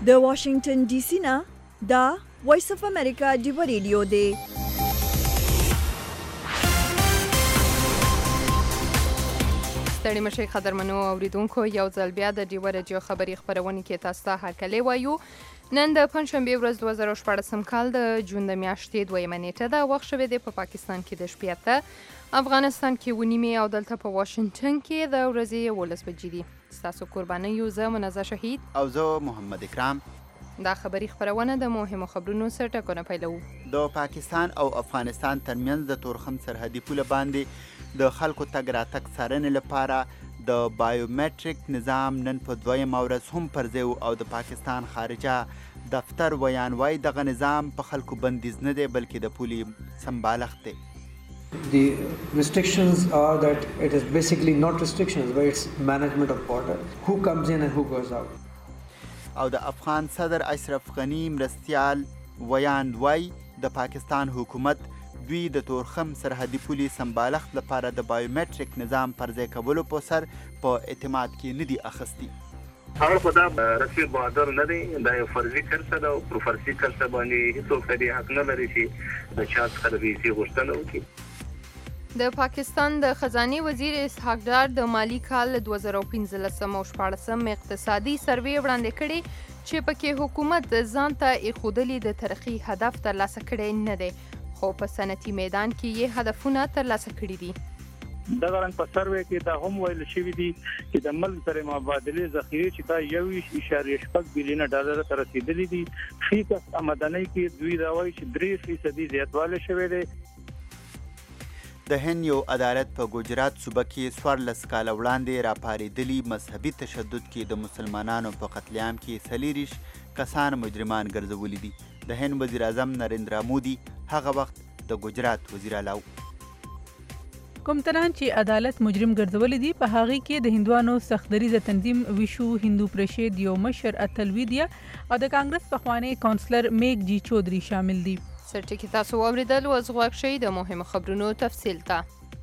د واشنگټن ډي سي نه دا وایس اف امریکا ډیو ریډیو دی. ستړي مشي قدرمنو اوریدونکو، یو ځل بیا د ډیو ریډیو خبري خبرونه کې تاسو ته هرکلی وایو. نن د پنځشنبې ورځ 2014 کال د جون د میاشتې 2 نیټه ده. وخت شوی دی په پاکستان کې د شپې 8، افغانستان کې 9 او دلته په واشنگټن کې د ورځې 11 بجې دي. ستاسو قرباني یو زه منزه شهید او زه محمد اکرام. دا خبري خبرونه د مهمو خبرونو سره ټکونه پیلوو. د پاکستان او افغانستان ترمنځ د تورخم سرحدي پوله باندې د خلکو تګ راتګ څارنې لپاره د بایومټریک نظام نن په 2 ورځ هم پر ځای او د پاکستان خارجه دفتر وایي دغه نظام په خلکو بندیز نه دی بلکې د پولې سمبالښت دی. The restrictions are that it is basically not restrictions but it's management of border, who comes in and who goes out. او د افغان صدر اشرف غنی مرستیال ویاند وای د پاکستان حکومت دوی د تورخم سرحدي پولې سمبالښت لپاره د بایومټریک نظام پر ځای کولو په سر په اعتماد کې نه دي اخیستي. هغه خو دا رسمي بهادر نه دی، دا یو فرضي کرسه ده او پر فرضي کرسه باندې هیڅوک د دې حق نه لري چې د چا څخه د پیسې غوښتنه وکړي. د پاکستان د خزانه وزیر اسحاق ډار د مالی کال 2015 او 14 اقتصادي سروې وړاندې کړي چې پکې حکومت ځان ته ایښودلي د ترقی هدف ترلاسه کړی نه دی، خو په صنعتي میدان کې یې هدفونه ترلاسه کړي دي. دغه رنګ په سروې کې دا هم ویل شوی دی چې د ملک سره مبادله ذخیره چې دا 1.5 بلین ډالر ته رسیدلې دي. فیکس آمدنی کې دوی دا وایي چې 3% زیاتوالی شوی دی. د هند یو عدالت په ګجرات صوبه کې 14 کاله وړاندې راپارېدلي مذهبي تشدد کې د مسلمانانو په قتل عام کې 40 کسان مجرمان ګرځولي دي. د هند وزیر اعظم نریندرا مودي هغه وخت د ګجرات وزیر اعلی کوم تران چې عدالت مجرم ګرځولي دي په هغه کې د هندوانو سختدریزه تنظیم ویشو هندو پرشید یو مشر اتلویدیا او د کانګرس پخوانی کونسلر میک جی چودري شامل دي. سرټکی تاسو اوریدل او زغوښ شي د مهمو خبرونو تفصیل ته.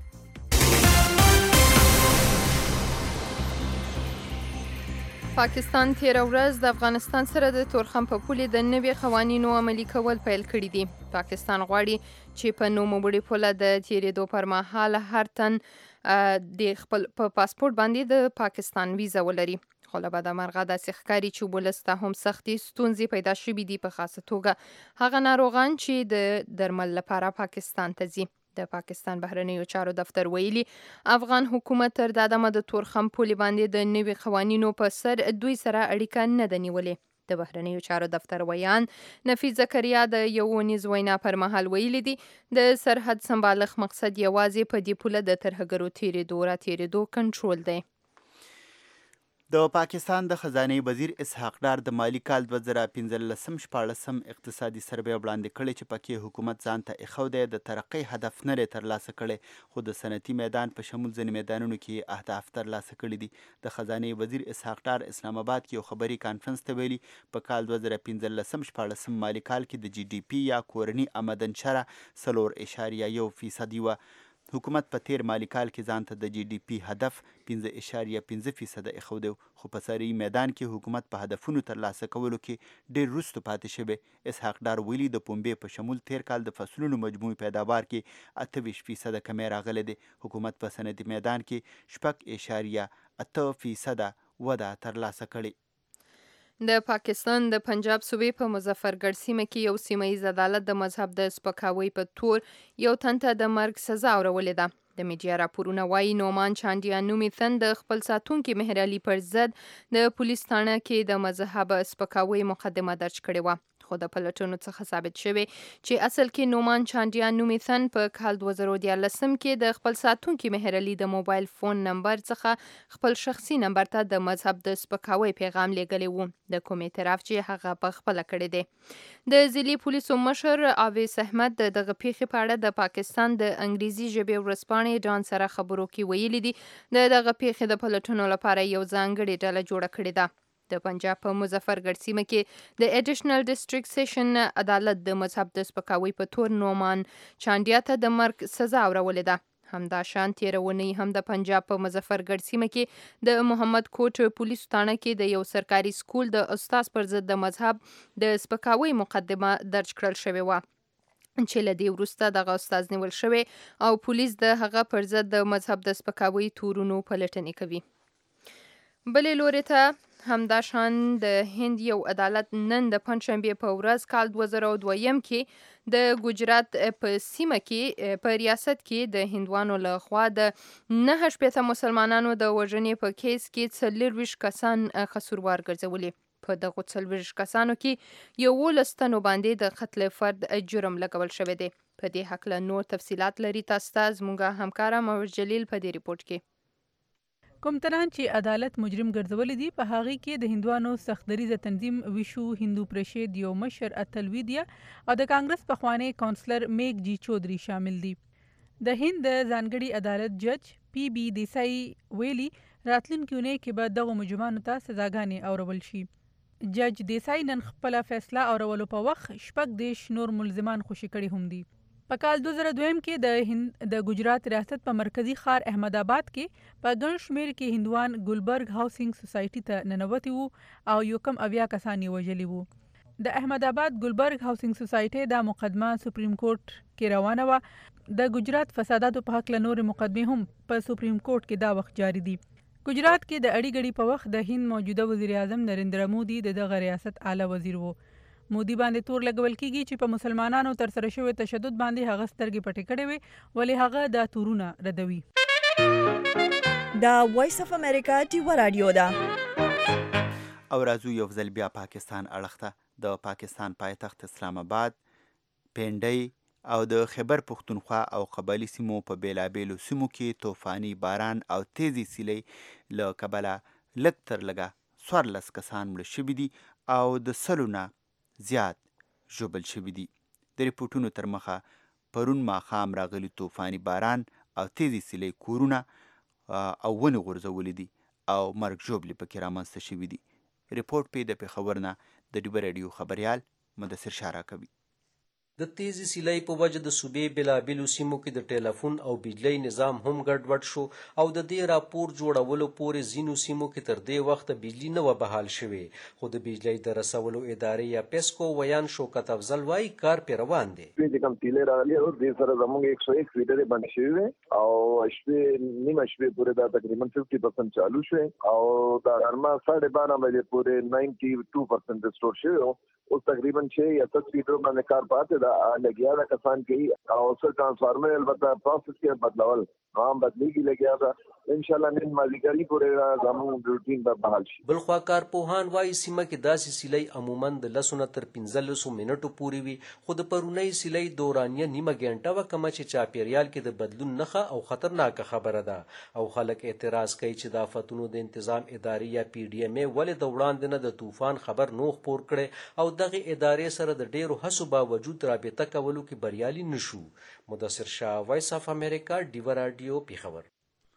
پاکستان تیر ورځ د افغانستان سره د تورخم په پولې د نوي قوانینو عملي کول پیل کړي دي. پاکستان غواړي چې په نوموړي پوله د تیرېدو پر مهال هر تن د خپل په پاسپورت باندې د پاکستان ویزه ولري. خو له بده مرغه داسې ښکاري چې ولس ته هم سختې ستونزې پیدا شوي دي، په خاصه توګه هغه ناروغان چې د درمل لپاره پاکستان ته ځي. د پاکستان بهرنیو چارو دفتر ویلي افغان حکومت تر دا دمه د تورخم پولې باندې د نوي قوانینو په سر دوی سره اړیکه نه ده نیولې. د بهرنیو چارو دفتر ویان نفیس زکریا د یو ونیز وینا پر مهال ویلي دي د سرحد سمبالښت مقصد یوازې په دې پوله د ترهګرو تیرېدو را تیرېدو کنټرول دی. د پاکستان د خزانه وزیر اسحاق ډار د مالی کال 2015-14 اقتصادي سروې وړاندې کړي چې پکې حکومت ځان ته ایښودی د ترقۍ هدف نه لري ترلاسه کړي، خو د صنعتي میدان په شمول ځینې میدانونو کې اهداف ترلاسه کړي دي. د خزانه وزیر اسحاق ډار اسلام آباد کې یو خبري کانفرنس ته ویلي په کال 2015-14 مالی کال کې د جی ډي پی یا کورني آمدن شرح 4.1% وه. حکومت په تیر مالی کال کې ځان ته د جی ډي پی هدف 5.5% ایښودی، خو په سري میدان کې حکومت په هدفونو ترلاسه کولو کې ډېر وروسته پاتې شوی. اسحاق ډار ویلي د پنبې په شمول تیر کال د فصلونو مجموعي پیداوار کې 28% کمی راغلی دی. حکومت په صنعتي میدان کې 6.8% وده ترلاسه کړې. د پاکستان د پنجاب صوبې په مظفرګړ سیمه کې یو سیمه ییز عدالت د مذهب د سپکاوي په تور یو تن ته د مرګ سزا اورولې ده. د میډیا راپورونه وایي نومان چاندیان نومي تن د خپل ساتونکي مهر علي پر ضد د پولیس تھانه کې د مذهب سپکاوي مقدمه درج کړې وه، خو د پلټنو څخه ثابت شوی چې اصل کې نومان چاندیان نومي تن په کال 2014 کې د خپل ساتونکي مهر علي د موبایل فون نمبر څخه خپل شخصي نمبر ته د مذهب د سپکاوي پیغام لیږلی و، د کوم اعتراف چې هغه په خپله کړی دی. د ضلعي پولیسو مشر عویس احمد دغه پیښې په اړه د پاکستان د انګریزي ژبې ورځپاڼې ډان سره خبرو کې ویلي دي دغه پیښې د پلټنو لپاره یو ځانګړې ډله جوړه کړې ده. د پنجاب په مظفرګړ سیمه کې د ایډیشنل ډسټریکټ سیشن عدالت د مذهب د سپکاوي په تور نومان چاندیا ته د مرګ سزا اورولې ده. همداشان تېره اونۍ هم د پنجاب په مظفرګړ سیمه کې د محمد کوټ پولیسو تاڼه کې د یو سرکاري سکول د استاد پر ضد د مذهب د سپکاوي مقدمه درج کړل شوې وه چې له دې وروسته دغه استاد نیول شوی او پولیس د هغه پر ضد د مذهب د سپکاوي تورونو پلټنې کوي. بلې لوري ته همداشان د هند یو عدالت نن د پنجشنبې په ورځ کال 2002 کې د ګجرات په سیمه کې په ریاست کې د هندوانو له خوا د 9 مسلمانانو د وژنې په کیس کې 24 کسان قصوروار ګرځولي. په دغه 24 کسانو کې 11 تنو باندې د قتل فرد جرم لګول شوی دی. په دې هکله نور تفصيلات لري تاسو ته زموږ همکار مور جلیل په دې ریپورت کې. کوم تران چې عدالت مجرم ګرځولي دي په هغه کې د هندوانو سختدریزه تنظیم ویشو هندو پرشید یو مشر اتلویدیا او د کانګرس پخوانی کونسلر میک جی چودري شامل دي. د هند د ځانګړي عدالت جج پی بی دیسای ویلي راتلونکي اونۍ کې به دغه مجرمانو ته سزاګانې اورول شي. جج دیسای نن خپل فیصله اورولو په وخت 14 نور ملزمان خوشي کړي هم دي. په کال 2002 کې د هند د ګجرات ریاست په مرکزی ښار احمد آباد کې په ګڼ شمېر کې هندوان ګلبرګ هاوسینګ سوسایټي ته ننوتي وو او یو کم 80 کسان یې وژلي وو. د احمد آباد ګلبرګ هاوسینګ سوسایټي دا مقدمه سپریم کورټ کې روانه وه. د ګجرات فساداتو په حق له نور مقدمې هم په سپریم کورټ کې دا وخت جاری دي. ګجرات کې د اړې غړي په وخت د هند موجوده وزیر اعظم نریندرا مودي دغه ریاست اعلی وزیر وو. مودي باندې تور لګول کیږي چې په مسلمانانو تر سره شوی تشدد باندې هغه سترګې پټې کړې وي ولې هغه دا تورونه ردوي. دا وایس اف امریکا ټیو رادیو ده. او راځو یو ځل بیا پاکستان اړخته. د پاکستان پایتخت اسلام آباد، پنډۍ او د خیبر پښتونخوا او قبایلي سیمو په بیلابیلو سیمو کې طوفاني باران او تیزی سیلۍ له کبله لږ تر لږه 14 کسان مړه شوي دي او د 100 نه زیات ژوبل شوي دي. د ریپورټونو تر مخه پرون ماښام راغلي طوفاني باران او تیزی سیلۍ کورونه او ونې غورځولي دي او مرګ ژوبلې پکې رامنځته شوي دي. ریپورټ پې د پېښور نه د ډیبه راډیو خبریال مدثر شاه راکوي. د تیزی سیلۍ په وجه د صوبې بېلابېلو سیمو کې د ټیلیفون او بجلۍ نظام هم ګډوډ شو او د دې راپور جوړولو پورې ځینو سیمو کې تر دې وخته بجلي نه وه بحال شوې. خو د بجلۍ د رسولو ادارې یا پیسکو ویان شوکت افضل وایي کار پرې روان دی. چې کوم تیلې راغلي او دې سره زموږ 101 فیډرې بند شوي وې او نیمه شپې پورې دا تقریبا 50% چالو شوې او دا غرمه 12:30 بجې پورې 92% ريسټور شوی. اوس تقریبا 6 یا 7 فیټر باندې کار پاتې دا لګیا دا کسان کې او سر ټرانسفارمر البته پروسس کې بدلول عام بدلیږي لګیا دا ان شاء الله نن مازیګری پورې زموږ روټین به بحال شي. بلخوا کارپوهان وایي سیمه کې داسې سیلۍ عموما د 10 نه تر 15 منټو پورې وي خو د پرونۍ سیلۍ دورانیه نیمه ګنټه وکمه چې چاپیریال کې د بدلون نښه او خطرناکه خبره ده او خلک اعتراض کوي چې د آفتونو د انتظام ادارې یا پی ډی ام ای ولې د وړاندې نه د طوفان خبر نو خپور کړي او دغه ادارې سره د ډیرو هڅو باوجود رابطه کولو کې بریالي نشو. مدثر شاه، وایس اف امریکا، ډیوه راډیو، پیښور.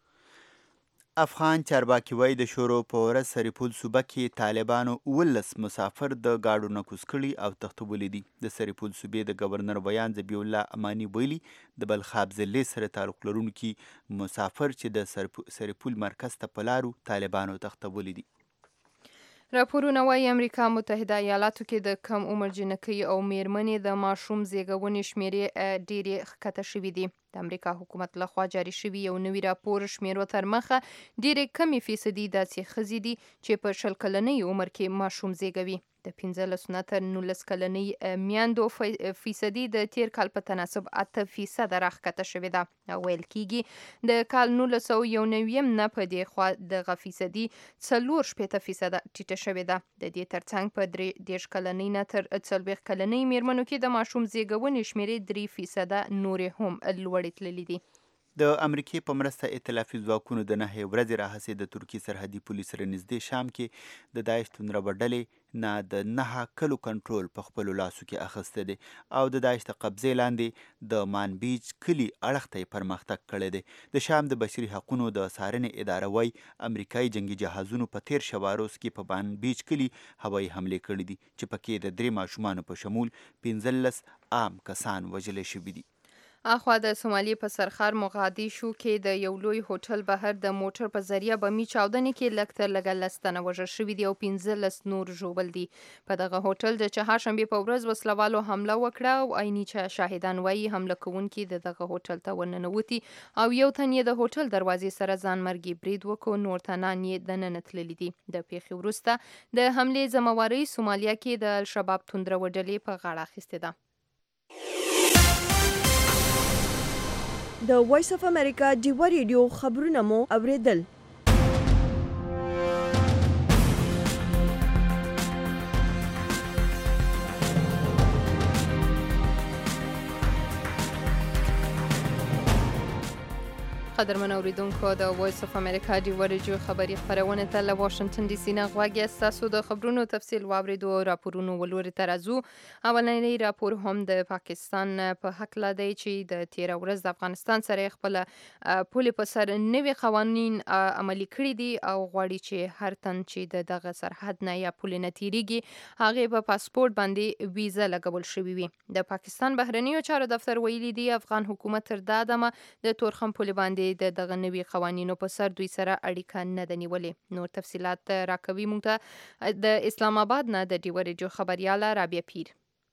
افغان چارواکي وایي د شورو په ورځ سرپل صوبه کې طالبانو 19 مسافر د گاډو نه کوز کړي او تښتولي دي. د سرپل صوبې د گورنر ویان ذبیح الله اماني ویلي د بلخاب ضلع سره تعلق لرونکي مسافر چې د سرپل مرکز ته په لارو طالبانو تښتولي دي. راپورونه وایي امریکا متحده ایالاتو کې د کم عمر جنکۍ او میرمنې د ماشوم زیږونې شمیرې ډېرې ښکته شوي دي. د امریکا حکومت لخوا جاري شوي یو نوي راپور شمیرو تر مخه ډېرې کمې فیصدي داسې ښځې دي چې په 20 کلنۍ عمر کې ماشوم زیږوي. د 15 نه تر 19 کلنۍ میندو فیصدي د تیر کال په تناسب 8% راښکته شوې ده او ویل کېږي د کال 1991 نه په دې خوا دغه فیصدي 4% ټیټه شوې ده. د دې ترڅنګ په 30 کلنۍ نه تر 40 کلنۍ میرمنو کې د ماشوم زیږونې شمیرې 3% نورې هم لوړې تللې دي. د امریکې په مرسته ائتلافي ځواکونو د 9 ورځې راهیسې د ترکیې سرحدي پولیس سره نږدې شام کې د داعش توندربه ډلې نه د 9 کلو کنټرول په خپلو لاسو کې اخیستی دی او د داعش د قبضې لاندې د مانبیج کلي اړخ ته یې پرمختګ کړی دی. د شام د بشري حقونو د څارنې اداره وایي امریکایي جنګي جهازونو په تیر شواروز کې په مانبیج کلي هوایي حملې کړي دي چې پکې د 3 ماشومانو په شمول 15 عام کسان وژلي شوي دي. اخوا د سومالي په سرخار مقادیشو کې د یو لوی هوټل بهر د موټر په ذریعه بمي چاودنې کې لږ تر لږه 10 تنه وژل شوي دي او 15 نور ژوبل دي. په دغه هوټل د چهارشنبې په ورځ وسلوالو حمله وکړه او عیني شاهدان وایي حمله کوونکي دغه هوټل ته ورننوتي او یو تن یې د هوټل دروازې سره ځان مرګي برید وکړ، نور تنان یې دننه تللي دي. د پیښې وروسته د حملې ذمہواري سومالیا کې د الشباب توندره وډلې په غاړه اخیستې ده. د وایس اف امریکا ډیوه ریډیو خبرونه مو اوریدل. قدرمن اوریدونکو د وایس اف امریکا ډیوه ریډیو خبري خبرونه ته له واشنگټن ډي سي نه غواړي تاسو د خبرونو تفصیل واوریدو او راپورونو ولوري ترازو. اولنی راپور هم د پاکستان په حق لدی چې د 13 ورځ د افغانستان سره خپل پولي په سر نوي قوانين عملي کړی دي او غواړي چې هر تن چې دغه سرحد نه یا پولي نه تیریږي هغه په پاسپورت باندې ویزه لګول شوی وي. د پاکستان بهرنیو چارو دفتر ویلي دی افغان حکومت تر دا دمه د تورخم پولي باندې د دغه نوي قوانینو په سر دوی سره اړیکه نه ده نیولې. نور تفصيلات راکوي موږ ته د اسلام آباد نه د ډیوه ریډیو خبرياله رابعه پیر.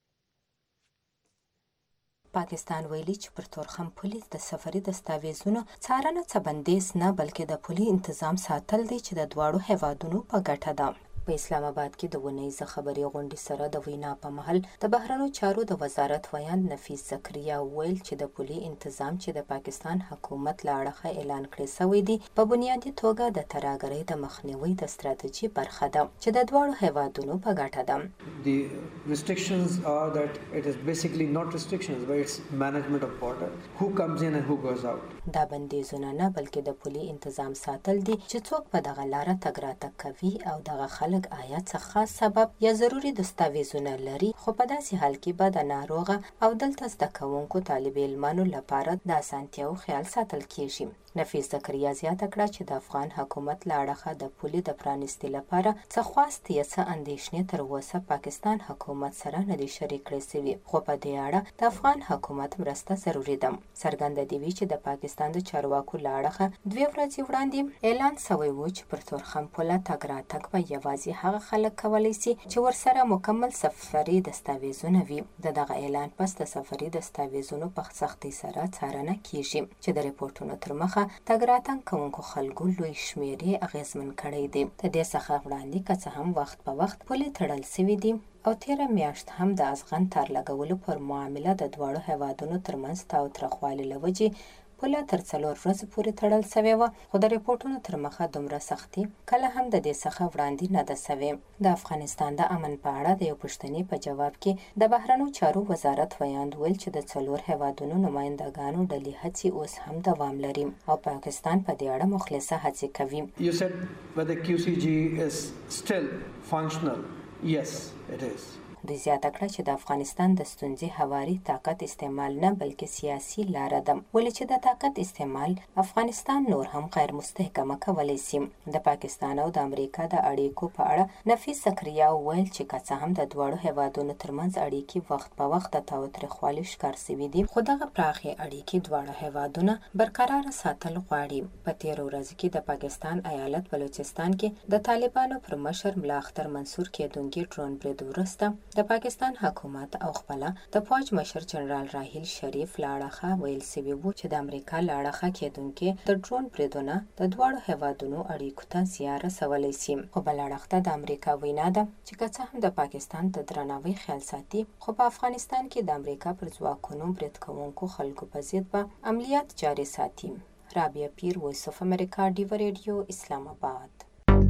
پاکستان ویلي چې پر تورخم پولي د سفري دستاویزونو څارنه څه بندیز نه بلکې د پولي انتظام ساتل دي چې د دواړو هیوادونو په ګټه ده. په اسلام آباد کې د ونیزه خبري غونډې سره د وینا په محل د بهرنیو چارو د وزارت ویاند نفیس زکریا ویل چې د پولي انتظام چې د پاکستان حکومت له اړخه اعلان کړی شوی دی په بنیادي توګه د ترهګرۍ د مخنیوي د ستراتیژي برخه ده چې د دواړو هیوادونو په ګټه ده. The restrictions are that it is basically not restrictions but it's management of border, who comes in and who goes out. دا بندیزونه نه بلکې د پولي انتظام ساتل دي چې څوک په دغه لاره تګ راتګ کوي او دغه خلک آیا څه خاص سبب یا ضروري دستاویزونه لري خو په داسې حال کې به د ناروغه او دلته زده کوونکو طالب علمانو لپاره د اسانتیاو خیال ساتل کیږي. نفیس زکریا زیاته کړه چې د افغان حکومت له اړخه د پولي د پرانیستي لپاره څه خواست یا څه اندېښنې تر اوسه پاکستان حکومت سره نه دي شریک کړی شوي خو په دې اړه د افغان حکومت مرسته ضروري ده. څرګنده دي چې د پاکستان د چارواکو له اړخه 2 ورځې وړاندې اعلان شوی و چې پر تورخم پوله تګ راتګ به یوازې هغه خلک کولی شي چې ورسره مکمل سفري دستاویزونه وي. دغه اعلان پس د سفري دستاویزونو په سختۍ سره څارنه کیږي چې د ریپورتونو تر مخه تګ راتګ کوونکو خلکو لوی شمېرې اغیزمن کړی دی. د دې څخه وړاندې که څه هم وخت په وخت پولې تړل شوي دي او 13 میاشت هم د ازغن تار لګولو پر معامله د دواړو هیوادونو ترمنځ تاوتریخوالي له وجې پوله تر 4 ورځې پورې تړل شوې وه خو د ریپورټونو تر مخه دومره سختي کله هم د دې څخه وړاندې نه ده شوې. د افغانستان د امن په اړه د یو پوښتنې په جواب کې د بهرنیو چارو وزارت ویاند ویل چې د 4 هیوادونو نمایندګانو ډلې هڅې اوس هم دوام لري او پاکستان په دې اړه مخلصه هڅې کوي. You said whether QCG is still functional. Yes, it is. دوی زیاته کړه چې د افغانستان د ستونزې هواري طاقت استعمال نه بلکې سیاسي لاره ده ولې چې د طاقت استعمال افغانستان نور هم غیر مستحکمه کولی شي. د پاکستان او د امریکا د اړیکو په اړه نفیس زکریا ویل چې که څه هم د دواړو هیوادونو ترمنځ اړیکې وخت په وخت د تاوتریخوالي ښکار شوي دي خو دغه پراخې اړیکې دواړه هیوادونه برقراره ساتل غواړي. په 13 ورځو کې د پاکستان ایالت بلوچستان کې د طالبانو پر مشر ملا اختر منصور کېدونکي ډرون برید وروسته د پاکستان حکومت او خپل د فوج مشر جنرال راحیل شریف لاړخه ویل سوي وو چې د امریکا لاړخه کېدونکي د ډرون بریدونه د دواړو هیوادونو اړیکو ته زیان رسولی شي خو بل اړخ د امریکا وینا ده چې که څه هم د پاکستان د درناوي خیال ساتي خو په افغانستان کې د امریکا پر ځواکونو برید کوونکو خلکو په ضد به عملیات جاري ساتي. رابعه پیر، وایس اف امریکا ډیوه ریډیو، اسلام آباد.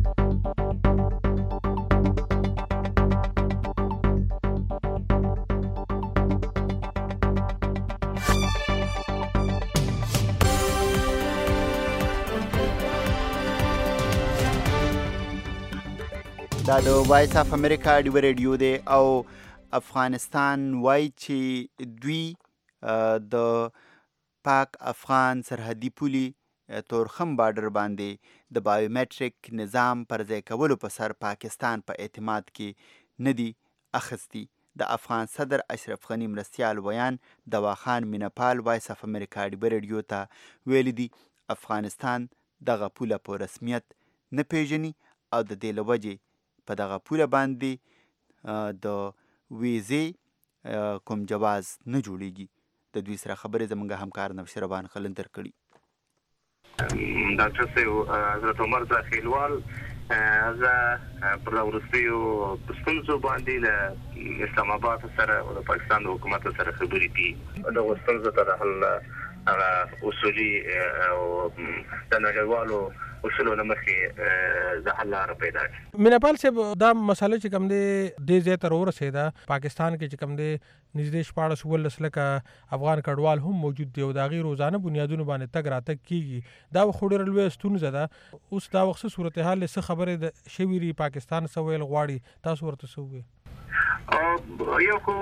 دا د وایس اف امریکا ډیوه ریډیو دی او افغانستان وایي چې دوی د پاک افغان سرحدي پولي تورخم بارډر باندې د بایومټریک نظام پر ځای کولو په سر پاکستان په اعتماد کې نه دي اخیستي. د افغان صدر اشرف غني مرستیال ویان دواخان مینپال وایس اف امریکا ډیبه ریډیو ته ویلي دي افغانستان دغه پوله په رسمیت نه پیژني او د دې له وجې په دغه پوله باندې د ویزې کوم جواز نه جوړیږي. د دوی سره خبرې زموږ همکار نوشربان قلندر کړي. ډاکټر صاحب حضرت عمر ځاخیلوال زه پر وروستیو ستونزو باندې له اسلام آباد سره او د پاکستان د حکومت سره خبرې دي. دغه ستونزو ته د حل اصولي او د نړیوالو اصولو نه مخکې د حل لاره پیدا کړي. مینپال صاحب دا مسله چې کوم دی دې ځای ته راورسېده پاکستان کې چې کوم دی نږدې 14 لکه افغان کډوال هم موجود دی او د هغې روزانه بنیادونو باندې تګ راتګ کېږي. دا خو ډېره لویه ستونزه ده. اوس دا وخت څه صورتحال څه خبرې شوي دي پاکستان څه ویل غواړي تاسو ورته څه وویل؟ یو خو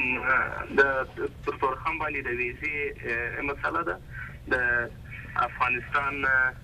د دکتور خان باندې د ویزې مسله ده. د افغانستان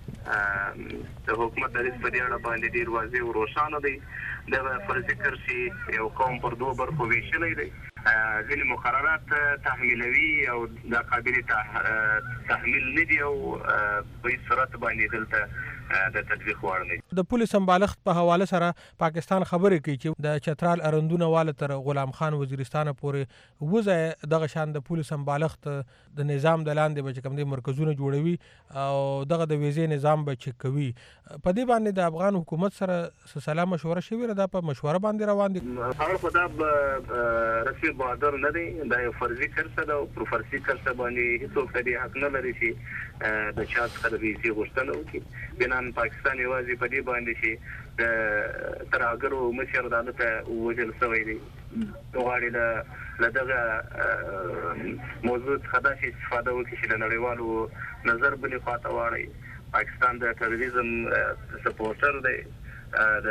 د حکومت دریځ په دې اړه باندې ډېر واضح او روښانه دی. دغه فرض ذکر چې یو قوم پر دوه برخو ویشلی دی. ځینې مقررات تحمیلوي او دا قابل تحمیل نه دي او په هېڅ صورت باندې دلته د تطبیق وړ نه دي. د پولې سمبالښت په حواله سره پاکستان خبرې کوي چې د چترال اروندونه واله تر غلام خان وزیرستانه پورې وځي دغه شان د پولې سمبالښت د نظام د لاندې به چې کوم دی مرکزونه جوړوي او دغه د ویزې نظام به چک کوي. په دې باندې د افغان حکومت سره سلا مشوره شوې ده په مشوره باندې روان دي؟ هغه خو دا رسمي بهادر نه دی. دا یو فرضي کرسه ده او پر فرضي کرسه باندې هېڅوک د دې حق نه لري چې د چا څخه د ویزې غوښتنه وکړي. بنان پاکستان یوازې په دې باندې چې د ترهګرو مشر عدالت ته ووژل شوی دی غواړي له دغه موضوع څخه داسې استفاده وکړي چې د نړیوالو نظر بلې خواته واړوي. پاکستان د تروریزم سپورټر دی. د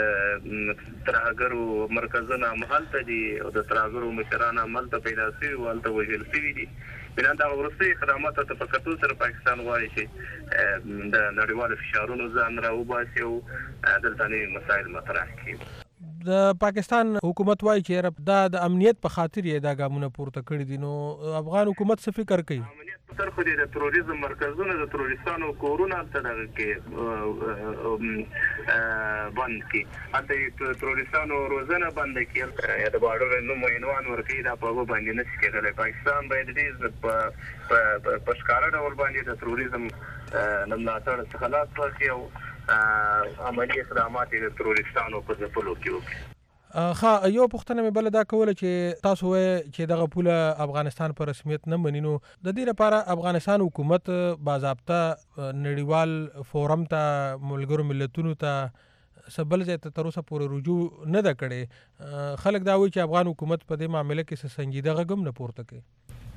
ترهګرو مرکزونه همالته دي او د ترهګرو مشران همالته پیدا شوي او هلته وژل شوي دي. بنان دغه وروستي اقداماتو ته په کتو سره پاکستان غواړي چې د نړیوالو فشارونو ځان راوباسي او دلته نوي مسایل مطرح کړي. د پاکستان حکومت وایي چې دا د امنیت په خاطر یې دا ګامونه پورته کړي دي. نو افغان حکومت څه فکر کوي؟ تر خو د تروریزم مرکزونه د تروریستانو کورونه هلته دغه کې بند کړي. هلته تروریستانو روزنه بنده کړي یا د باډر نوم عنوان ورکوي. دا په هغو باندې نه شي کېدلی. پاکستان باید دې په ښکاره ډول باندې د تروریزم له ملاتړ څخه لاس واخلي او عملي اقدامات یې د تروریستانو په ځپلو کې وکړي. یو پوښتنه مې بله دا کوله چې تاسو وایئ چې دغه پوله افغانستان په رسمیت نه مني. نو د دې لپاره افغانستان حکومت باضابطه نړیوال فورم ته ملګرو ملتونو ته څه بل ځای ته تر اوسه پورې رجوع نه ده کړې. خلک دا وایي چې افغان حکومت په دې معامله کې څه سنجیده غږ هم نه پورته کوي.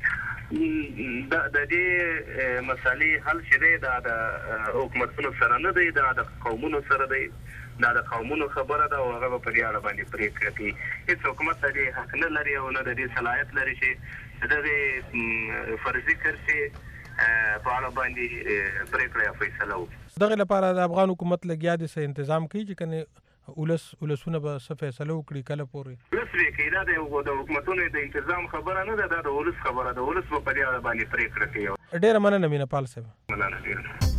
د دې مسالې حل چې دی دا د حکومتونو سره نه دی. دا د قومونو سره دی. دا د قومونو خبره ده او هغه به په دې اړه باندې پرېکړه کوي. هېڅ حکومت د دې حق نه لري او نه د دې صلاحیت لري چې د دغې فرضي کرسې په اړه باندې پرېکړه یا فیصله وکړي. دغې لپاره د افغان حکومت لګیا دي څه انتظام کوي چې کنې ولسونه به څه فیصله وکړي کله پورې؟ ولس به کوي. دا د حکومتونو د انتظام خبره نه ده. دا د ولس خبره ده. ولس به په دې اړه باندې پرېکړه کوي. ډېره مننه مینپال صاحب. مننه ډېره.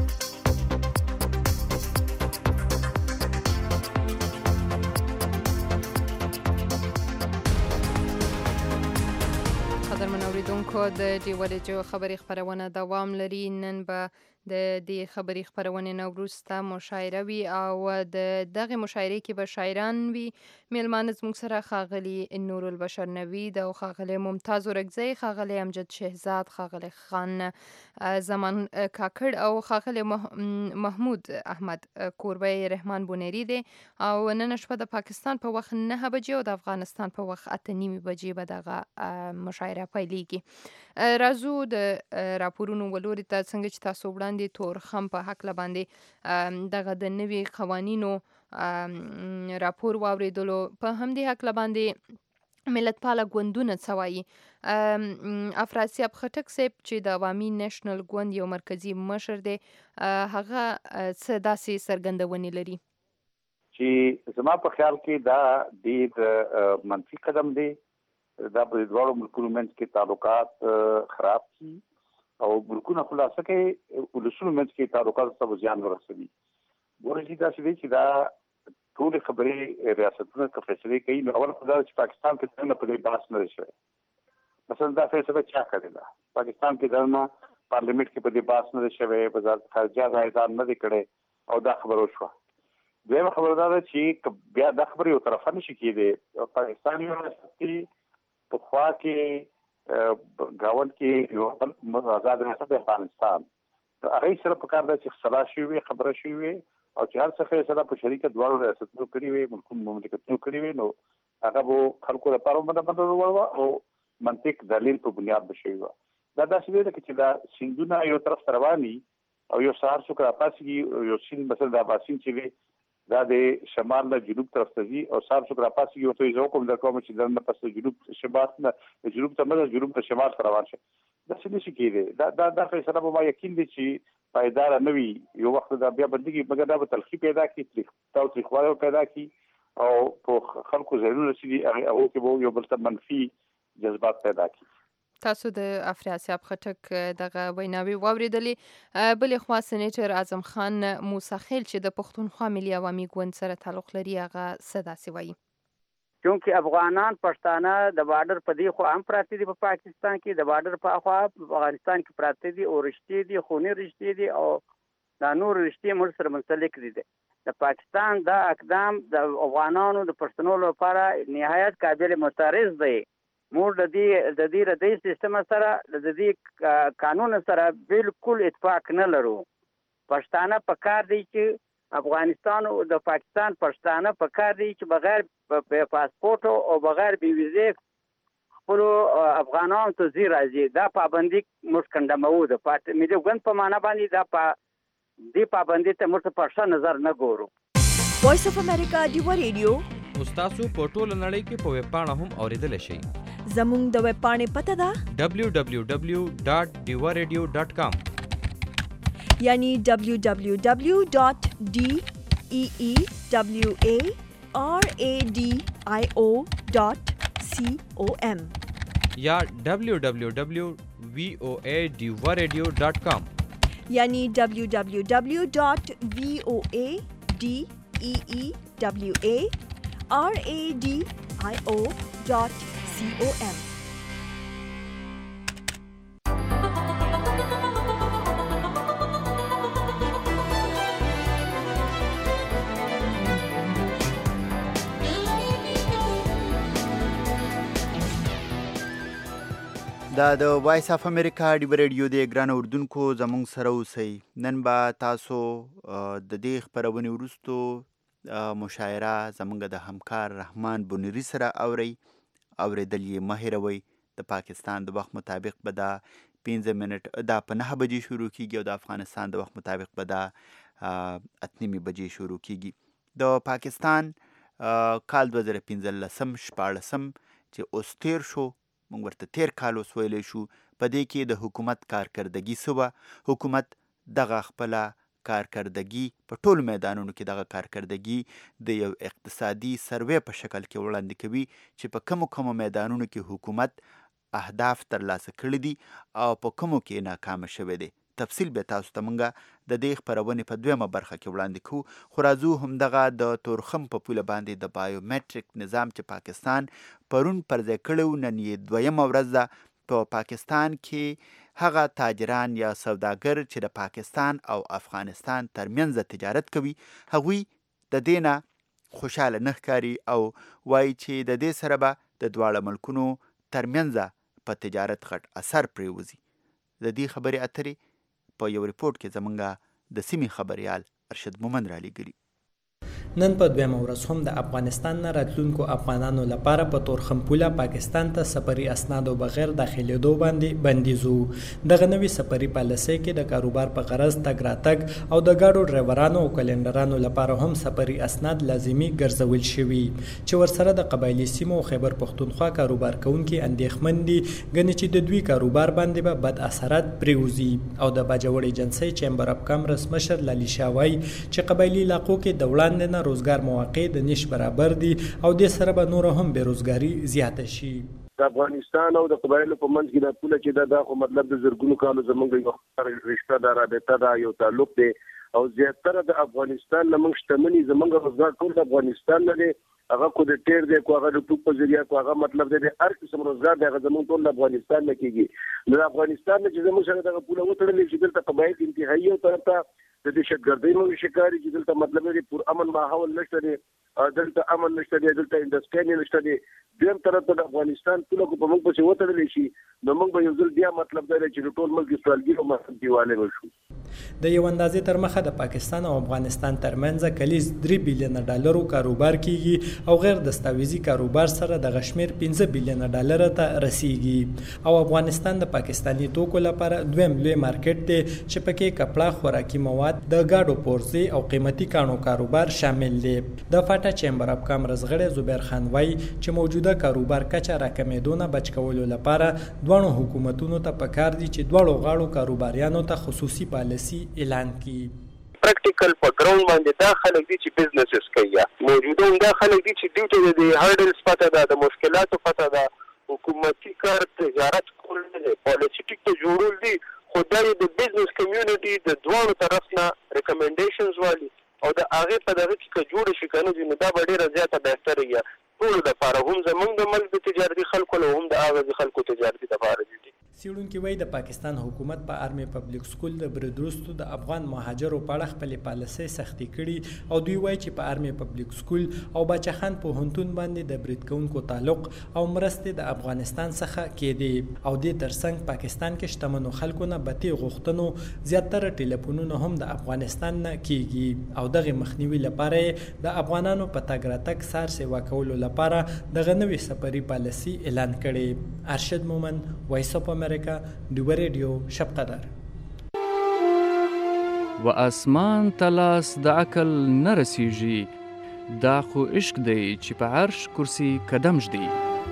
اوریدونکو د ډیو ریډیو خبري خبرونه دوام لري. نن به د دې خبري خبرونه نه وروسته مشاعره وي او د دغه مشاعره کې به شاعران وي. میلمانه زموږ سره ښاغلي نور البشر نوید او ښاغلي ممتاز اورکزی، ښاغلي امجد شهزاد، ښاغلي خان زمان کاکړ او ښاغلي محمود احمد کوربه رحمان بونیری دی. او نن شپه د پاکستان په وخت 9 بجې او د افغانستان په وخت 8:30 بجې به دغه مشاعره پیلېږي. راځو د راپورونو ولوري ته. څنګه چې تاسو وړاندې تورخم په حق لباندې دغه د نوي قوانینو راپور واوریدلو، په همدې حق لباندې ملت پاله ګوندونه څه وایي. افراسیاب خټک صاحب چې د عوامي نیشنل ګوند یو مرکزي مشر دی، هغه څه داسې څرګندونې لري چې زما په خیال کې دا ډېر منفي قدم دی دا په دواړو ملکونو منځ کې تعلقات خراب کړي او ملکونه خلاصه کې ولسونو منځ کې تعلقات ته زیان ورسوي. ورته دا چې دا ټول خبرې ریاستونه که فیصله کوي نو اول خو دا چې پاکستان کې څنګه په دې بحث نه شي. مثلا دا فیصله چا کړې ده؟ پاکستان کې دنه پارلیمنت کې په دې بحث نه شوی، وزارت خارجه ځان نه کړي او دا خبرو شو. دویمه خبره دا ده چې بیا دا خبرې یو طرفه نشي کېدی. پاکستان یو ریاست په خوا کې گاوند کې یو آزاد ریاست افغانستان هغه سره په کار ده چې صلاح شوی خبره شوی او چې هر څه فیصله په شریکه دواړو ریاستونو کړې وي، مملکتونو کړې وي، نو هغه به خلکو لپاره مدد وړوه او منطق دلیل په بنیاد بشوي. دا داسې دی چې دا سیندونه یو طرف ته روان وي او یو سهار څوک راپاسېږي، یو سیند مثلا د اباسین چې وي دا د شمال نه جنوب طرف ته ځي او سهار څوک راپاسېږي او ته یې زه حکم درکوم چې دننه پس د جنوب شمال نه د جنوب ته مه جنوب ته شمال ته روان شي. داسې نشي کېدی. دا فیصله به ما یقین دی چې پایداره نه وي. یو وخت دا بیا بدلېږي، مګر دا به تلخي پیدا کړي، تاوتریخوالی پیدا کړي او په خلکو ذهنونه چې دي هغو کې به یو بل ته منفي جذبات پیدا کړي. تاسو د افریاسیاب خټک دغه ویناوی واوریدلې. بلې خوا سېنیټر اعظم خان موسی خیل چې د پښتونخوا ملي عوامي ګوند سره تعلق لري هغه څه داسې وایي. چونکې افغانان پښتانه د بارډر په دې خوا هم پراته دي، په پاکستان کې د بارډر په خوا په افغانستان کې پراته دي او رشتې دي، خوني رشتې دي او دا نور رشتې موږ سره منسلک دي. د پاکستان دا اقدام د افغانانو د پښتنو لپاره نهایت قابل معترض دی. موږ د دې ردی سیستم سره د دې قانون سره بالکل اتفاق نه لرو. پښتانه په کار دی چې افغانستان او د پاکستان پښتانه په کار دی چې بغیر پاسپورت او بغیر بي ویزې خپل افغانانو ته زی راځي. دا پابندي موږ کندمو. د ملي ګوند په معنا باندې دا دې پابندي ته موږ په ښه نظر نه ګورو. وایس اف امریکا ډیو ریډیو تاسو په ټوله نړۍ کې په ویب پاڼه هم اوریدل شئ. زموږ د ویب پاڼې پته ده www.diwaradio.com یعنی www.deewaradio.com یا www.voadiwaradio.com یعنی www.voadiwaradio.com. دا د وایس اف امریکا ډیو ریډیو د ګران اردوونکو زموږ سره اوسئ. نن به تاسو د دې خپرونې وروستو مشاعره زموږ د همکار رحمان بونیری سره اوریدل یې مه هېروئ. د پاکستان د وخت مطابق به دا 15 منټ دا په 9 بجې شروع کیږي او د افغانستان د وخت مطابق به دا 8 بجې شروع کیږي. د پاکستان کال 2015-14 چې اوس تیر شو، موږ ورته تیر کال اوس ویلی شو، په دې کې د حکومت کارکردګي څه وه. حکومت دغه خپله کارکردګي په ټولو میدانونو کې دغه کارکردګي د یو اقتصادي سروې په شکل کې وړاندې کوي چې په کومو میدانونو کې حکومت اهداف ترلاسه کړي دي او په کومو کې ناکامه شوی دی. تفصیل به تاسو ته موږ د دې خپرونې په 2مه برخه کې وړاندې کوو. خو راځو همدغه د تورخم په پوله باندې د بایومټریک نظام چې پاکستان پرون پرځای کړی و، نن یې 2مه ورځ ده. په پاکستان کې هغه تاجران یا سوداګر چې د پاکستان او افغانستان ترمنځ تجارت کوي، هغوی د دې نه خوشحاله نه ښکاري او وایي چې د دې سره به د دواړه ملکونو ترمنځ په تجارت غټ اثر پرېوځي. د دې خبرې اترې په یو ریپورت کې زمونږ د سیمې خبریال ارشد مومند را لیږلي. نن په 2مه ورځ هم د افغانستان نه راتلونکو افغانانو لپاره په تورخم پوله پاکستان ته سفري اسنادو بغیر داخلېدو باندې بندیز و. دغه نوې سفري پالیسۍ کې د کاروبار په غرض تګ راتګ او د ګاډو ډرایورانو او کلندرانو لپاره هم سفري اسناد لازمي ګرځول شوي چې ورسره د قبایلي سیمو او خیبر پښتونخوا کاروبار کوونکي اندېښمن دي، ګنې چې د دوی کاروبار باندې به بد اثرات پرېوځي. او د باجوړ ایجنسۍ چیمبر اف کامرس مشر لالی شاه وایي چې قبایلي علاقو کې د وړاندې نه روزګار مواقع د نش برابر دي او د سره به نور هم بیروزګاری زیاته شي. د افغانستان او د قبایلو په منځ کې دا پوله چې دا خو مطلب د زرګونو کالو زمونږ یو رشته دا رابطه دا یو تعلق دی او زیاتره د افغانستان نه موږ شتمني زمونږ روزګار ټول د افغانستان نه دی هغه کو د ټیر دی کو هغه د ټوپ په ذریعہ کو هغه مطلب دی هر قسم روزګار دی هغه زمونږ ټول د افغانستان نه کیږي د افغانستان نه چې زموږ سره د پوله وتړل شي دلته قبایل انتهایی او طرفه د دهشتګردۍ مو شکاري چې دلته مطلب دی پر امن ماحول نشته دی دلته امن نشته دی دلته انډسټری نشته دی دیم طرف ته د افغانستان ټول کو په موږ پسې وتړل شي نو موږ به یو ځل بیا مطلب دی چې ټول ملک سوالګي او مخ دیواله وشو د یو اندازې تر مخه د پاکستان او افغانستان ترمنځ کلیز 3 بلین ډالرو کاروبار کیږي او غیر دستاویزي کاروبار سره د غشمیر 15 بلین ډالر ته رسیږي او افغانستان د پاکستاني توکو لپاره دویم لوی مارکیټ دی چې پکې کپڑا خوراکي مواد د گاډو پورزي او قیمتي کانو کاروبار شامل دی د فاټا چیمبر اف کامرز غړي زبیر خان وایي چې موجوده کاروبار کچه راکمېدونه بچ کولو لپاره دوه حکومتونو ته پکار دي چې دوه غاړو کاروباریانو ته خصوصي پالیسي اعلان کړي پریکټیکل په ګراوند باندې دا خلک دي چې بزنسز کوي موجوده دا خلک دي چې ډیوټي د هارډلز پته ده د مشکلاتو پته ده حکومتي کار تجارت کول نه پالیسي ټیک جوړول دي خدای د بزنس کمیونټي د دوه طرف نه ریکمنډیشنز والی او د هغه په دغه کې جوړ شي کنه نو دا ډیره زیاته بهتره یا ټول د لپاره هم زمونږ د ملک د تجارتي خلکو له هم د هغه خلکو تجارتي لپاره دي سیړونکو وایي د پاکستان حکومت په آرمي پبلک سکول د بریدروستو د افغان مهاجرو په اړه خپل پالیسي سختي کړي او دوی وایي چې په آرمي پبلک سکول او بچخان په هنتون باندې د برید کوونکو تعلق او مرستې د افغانستان څخه کېدي او د ترڅنګ پاکستان کې شتمنو خلکو نه بتی غوښتنو زیاتره ټلیفونونه هم د افغانستان نه کیږي او دغه مخنیوي لپاره د افغانانو په تګ راتګ سار سیوا کولو لپاره دغه نوې سفري پالیسي اعلان کړي ارشد مومن وایس اف امریکا دوبه ریډیو شب قدر و اسمان تلاس د عقل نه رسیږي دا خو عشق دی چې په عرش کرسی قدم ږدي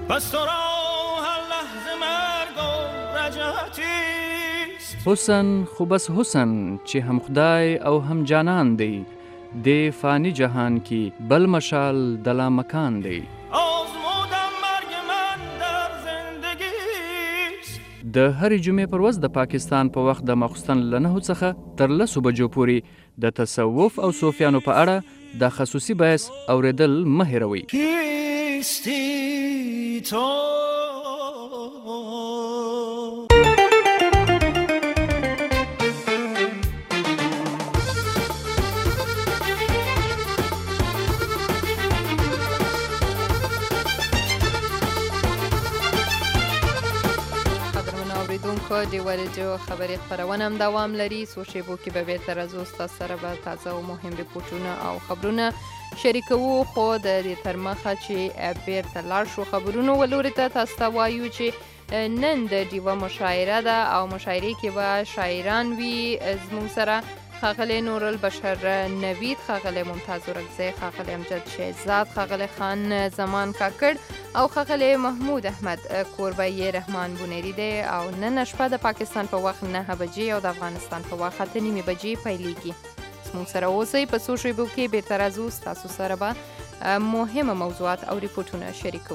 حسن خو بس حسن چې هم خدای او هم جانان دی د فانی جهان کې بل مشال د لامکان دی د هرې جمعې پر ورځ د پاکستان په وخت د ماخوستن له 9 څخه تر 10 بجو پورې د تصوف او صوفیانو په اړه د خصوصي بحث اوریدل مه هېروئ. د ورجو خبري خبرونه هم دوام لري سو شیبو کې به بیرته راځو تاسو سره به تازه او مهم ریپورتونه او خبرونه شریکو خو د دې تر مخه چې بیرته لاړ شو خبرونه ولوري ته تاسو وایو چې نن د دیوه مشاعره ده او مشاعره کې به شاعران وي زموږ سره خاغلی نور البشر نوید، خاغلی ممتاز ورکزی، خاغلی امجد شهزاد، خاغلی خان زمان کاکړ او خاغلی محمود احمد کوربه رحمان بونیری دی او نن شپه د پاکستان په وخت 9 بجې او د افغانستان په وخت 9 بجې پیلیږي. موږ سره اوسئ په څو شیبو کې بیرته راځو ستاسو سره به مهمه موضوعات او ریپورټونه شریکو.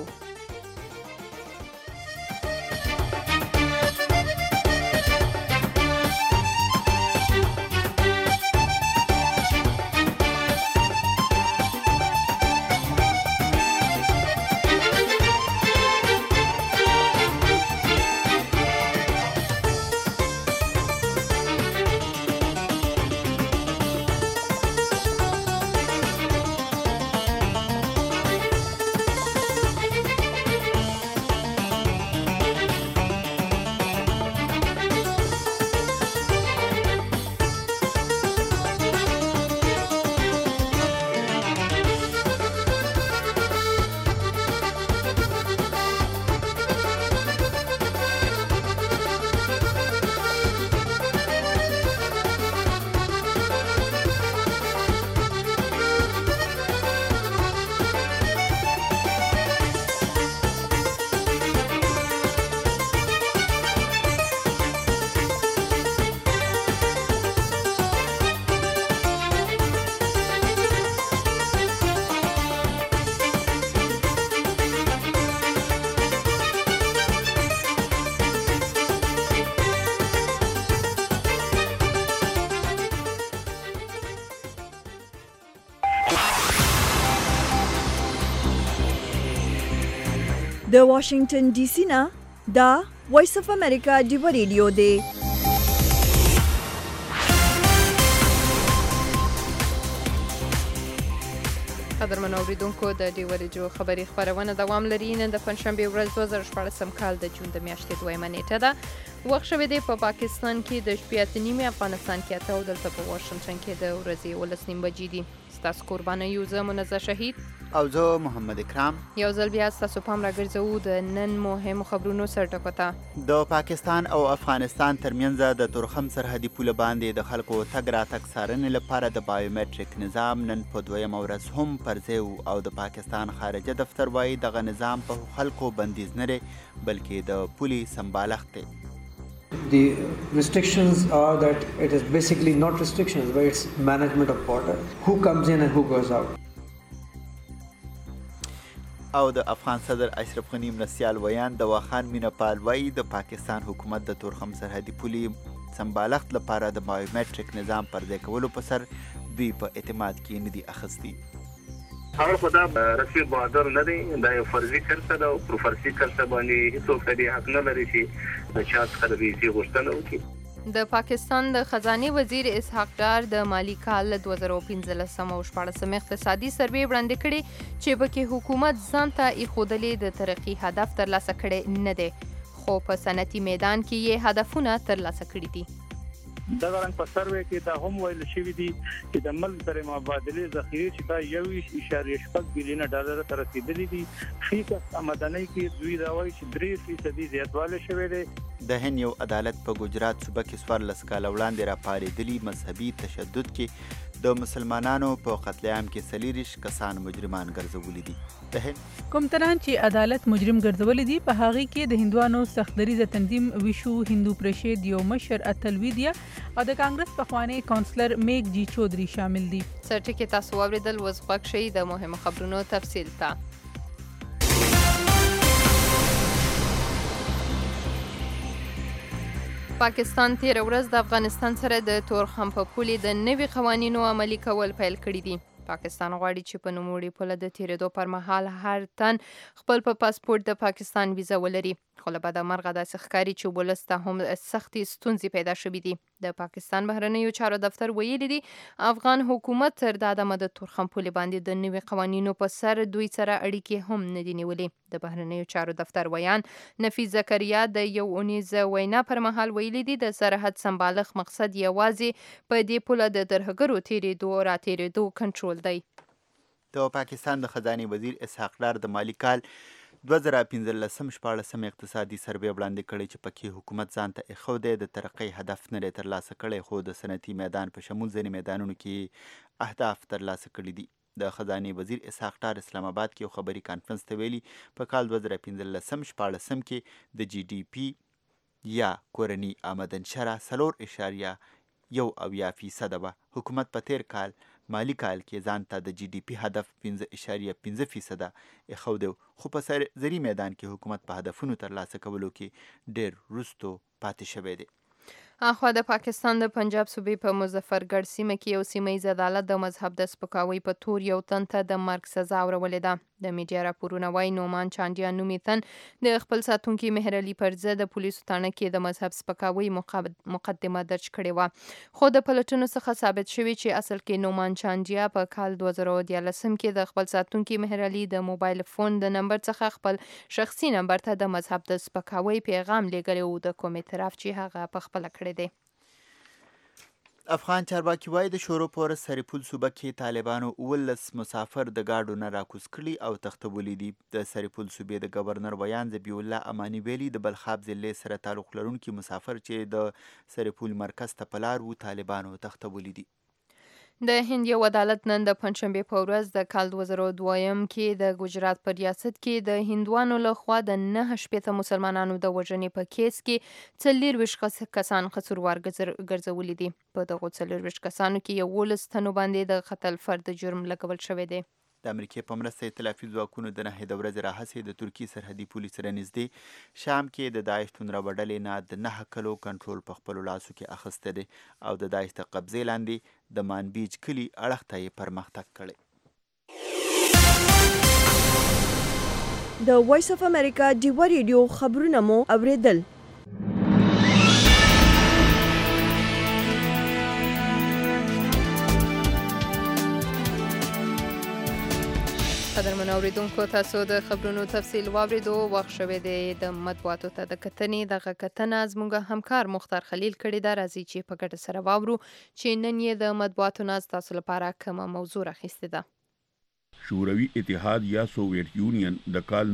د واشنگټن ډي سي نه دا وایس اف امریکا ډیو ریډیو دی. قدرمن اوریدونکو د ډیو ریډیو خبری خبرونه دوام لري. نن د پنځشنبه ورځ 2014 کال د جون د میاشتې 2 نیټه ده. وخت شوی دی په پاکستان کې د شپې 8:30 افغانستان کې 8 دلته په واشنگټن کې د ورځې 11:30 بجې دي. ستاسو قربانه یو زه منزه شهید او زه محمد اکرام. یو ځل بیا ستاسو پام راګرځوو د نن مهمو خبرونو سرټکوته. د پاکستان او افغانستان ترمنځ د تورخم سرحدي پوله باندې د خلکو تګ راتګ څارنې لپاره د بایومټریک نظام نن په 2 ورځ هم پرځای و او د پاکستان خارجه دفتر وایي دغه نظام په خلکو بندیز نه دی بلکې د پولې سمبالښت دی. The restrictions are that it is basically not restrictions, but it's management of border. Who comes in and who goes out. او د افغان صدر اشرف غنی مرستیال ویان د واخان مینپال وایي د پاکستان حکومت د تورخم سرحدي پولې سمبالښت لپاره د بایومټریک نظام پرځای کولو په سر دوی په اعتماد کې نه دي اخیستي. هغه خدا رسمي بهادر نه دی، دا یو فرضي کړه ده او پر فرضي کړه باندې هیڅوک دې حق نه لري چې د چا څخه د ویزې غوښتنه وکړي. د پاکستان د خزانه وزیر اسحاق ډار د مالی کال 2015 او 14 اقتصادي سروې وړاندې کړي چې پکې حکومت ځان ته ایښودلې د ترقی هدف ترلاسه کړي نه دی، خو په صنعتي میدان کې یې هدفونه ترلاسه کړي دي. دغه رنګ په سروې کې دا هم ویل شوی دی چې د ملک سره مبادله ذخیره چې دا 1.6 بلین ډالر ته رسیدلې دي. فیکس آمدنۍ کې دوی دا وایي چې 3% زیاتوالی شوی دی. د هند یو عدالت په ګجرات صوبه کې 14 کاله وړاندې راپارېدلي مذهبي تشدد کې د مسلمانانو په قتل عام کې 40 کسان مجرمان ګرځولي دي. د هند کوم تران چې عدالت مجرم ګرځولي دي په هغه کې د هندوانو سختدریزه تنظیم ویشو هندو پرشید یو مشر اتلویدیا او د کانګرس پخوانی کونسلر میک جی چودري شامل دي. سرټکی تاسو اوریدل وز غوښ شي د مهمو خبرونو تفصیل ته. پاکستان تیر ورځ د افغانستان سره د تورخم په پولې د نوي قوانینو عملي کول پیل کړي دي. پاکستان غواړي چې په نوموړي پوله د تیرېدو پر مهال هر تن خپل په پاسپورت د پاکستان ویزه ولري، خو له بده مرغه داسې ښکاري چې ولس ته هم سختې ستونزې پیدا شوې دي. د پاکستان بهرنیو چارو دفتر ویلي دي افغان حکومت تر دا دمه د تورخم پولې باندې د نوي قوانینو په سر دوی سره اړیکې هم نه دي نیولې. د بهرنیو چارو دفتر ویان نفیس زکریا د یو اونیزه وینا پر مهال ویلي دي د سرحد سمبالښت مقصد یوازې په دې پوله د ترهګرو تیرېدو راتېرېدو کنټرول دی. د پاکستان د خزانه وزیر اسحاق ډار د مالی کال 2015-14 اقتصادي سروې وړاندې کړی چې پکې حکومت ځان ته ایښودی د ترقۍ هدف نه دی ترلاسه کړی، خو د صنعتي میدان په شمول ځینې میدانونو کې اهداف ترلاسه کړي دي. د خزانه وزیر اسحاق ډار اسلام آباد کې یو خبري کانفرنس ته ویلي په کال 2015-14 کې د جی ډي پی یا کورني آمدن شرح 4.1% وه. حکومت په تیر کال مالی کال کې ځان ته د جی ډي پی هدف 5.5% ایښودی، خو په زرعي میدان کې حکومت په هدفونو ترلاسه کولو کې ډېر وروستو پاتې شوی دی. اخوا د پاکستان د پنجاب صوبې په مظفرګړ سیمه کې یو سیمه عدالت د مذهب د سپکاوي په تور یو تن ته د مرګ سزا ورولې ده. د میډیا راپورونه وایي نومان چاندیا نومي تن د خپل ساتونکي مهر علي پر ضد د پولیسو تاڼه کې د مذهب سپکاوي مقدمه درج کړې وه، خو د پلټنو څخه ثابت شوي چې اصل کې نومان چاندیا په کال 2013 کې د خپل ساتونکي مهر علي د موبایل فون د نمبر څخه خپل شخصي نمبر ته د مذهب د سپکاوي پیغام لیږلی و، د کوم اعتراف چې هغه په خپله کړی دی. افغان چارواکي وایي د شورو په ورځ سرپل صوبه کې طالبانو 19 مسافر د ګاډو نه راکوز کړي او تښتولي دي. د سرپل صوبې د گورنر ویان ذبیح الله اماني ویلي د بلخاب ضلع سره تعلق لرونکي مسافر چې د سرپل مرکز ته په لار وو طالبانو تښتولي دي. د هند یو عدالت نن د پنځشنبې په ورځ د کال 2002 کې د ګجرات په ریاست کې د هندوانو له خوا د 9 مسلمانانو د وژنې په کیس کې 24 کسان قصوروار ګرځولي دي. په دغو 24 کسانو کې 11 تنو باندې د قتل فرد جرم لګول شوی دی. د امریکې په مرسته ائتلافي ځواکونو د 9 ورځې راهیسې د ترکیې سرحدي پولې سره نږدې شام کې د داعش توندروه ډلې نه د 9 کلو کنټرول په خپلو لاسو کې اخیستی دی او د داعش تر قبضې لاندې د مانبیج کلي اړخ ته یې پرمختګ کړی. د وایس اف امریکا ډیوه ریډیو خبرونه مو اوریدل. قدرمن اوریدونکو، تاسو د خبرونو تفصیل واوریدو. وخت شوی دی د مطبوعاتو ته د کتنې دغه کتنه زموږ همکار مختار خلیل کړې ده. راځي چې په ګډه سره واورو چې نن یې د مطبوعاتو نه تاسو لپاره کومه موضوع راخیستې ده. شوروي اتحاد یا سوویت یونین د کال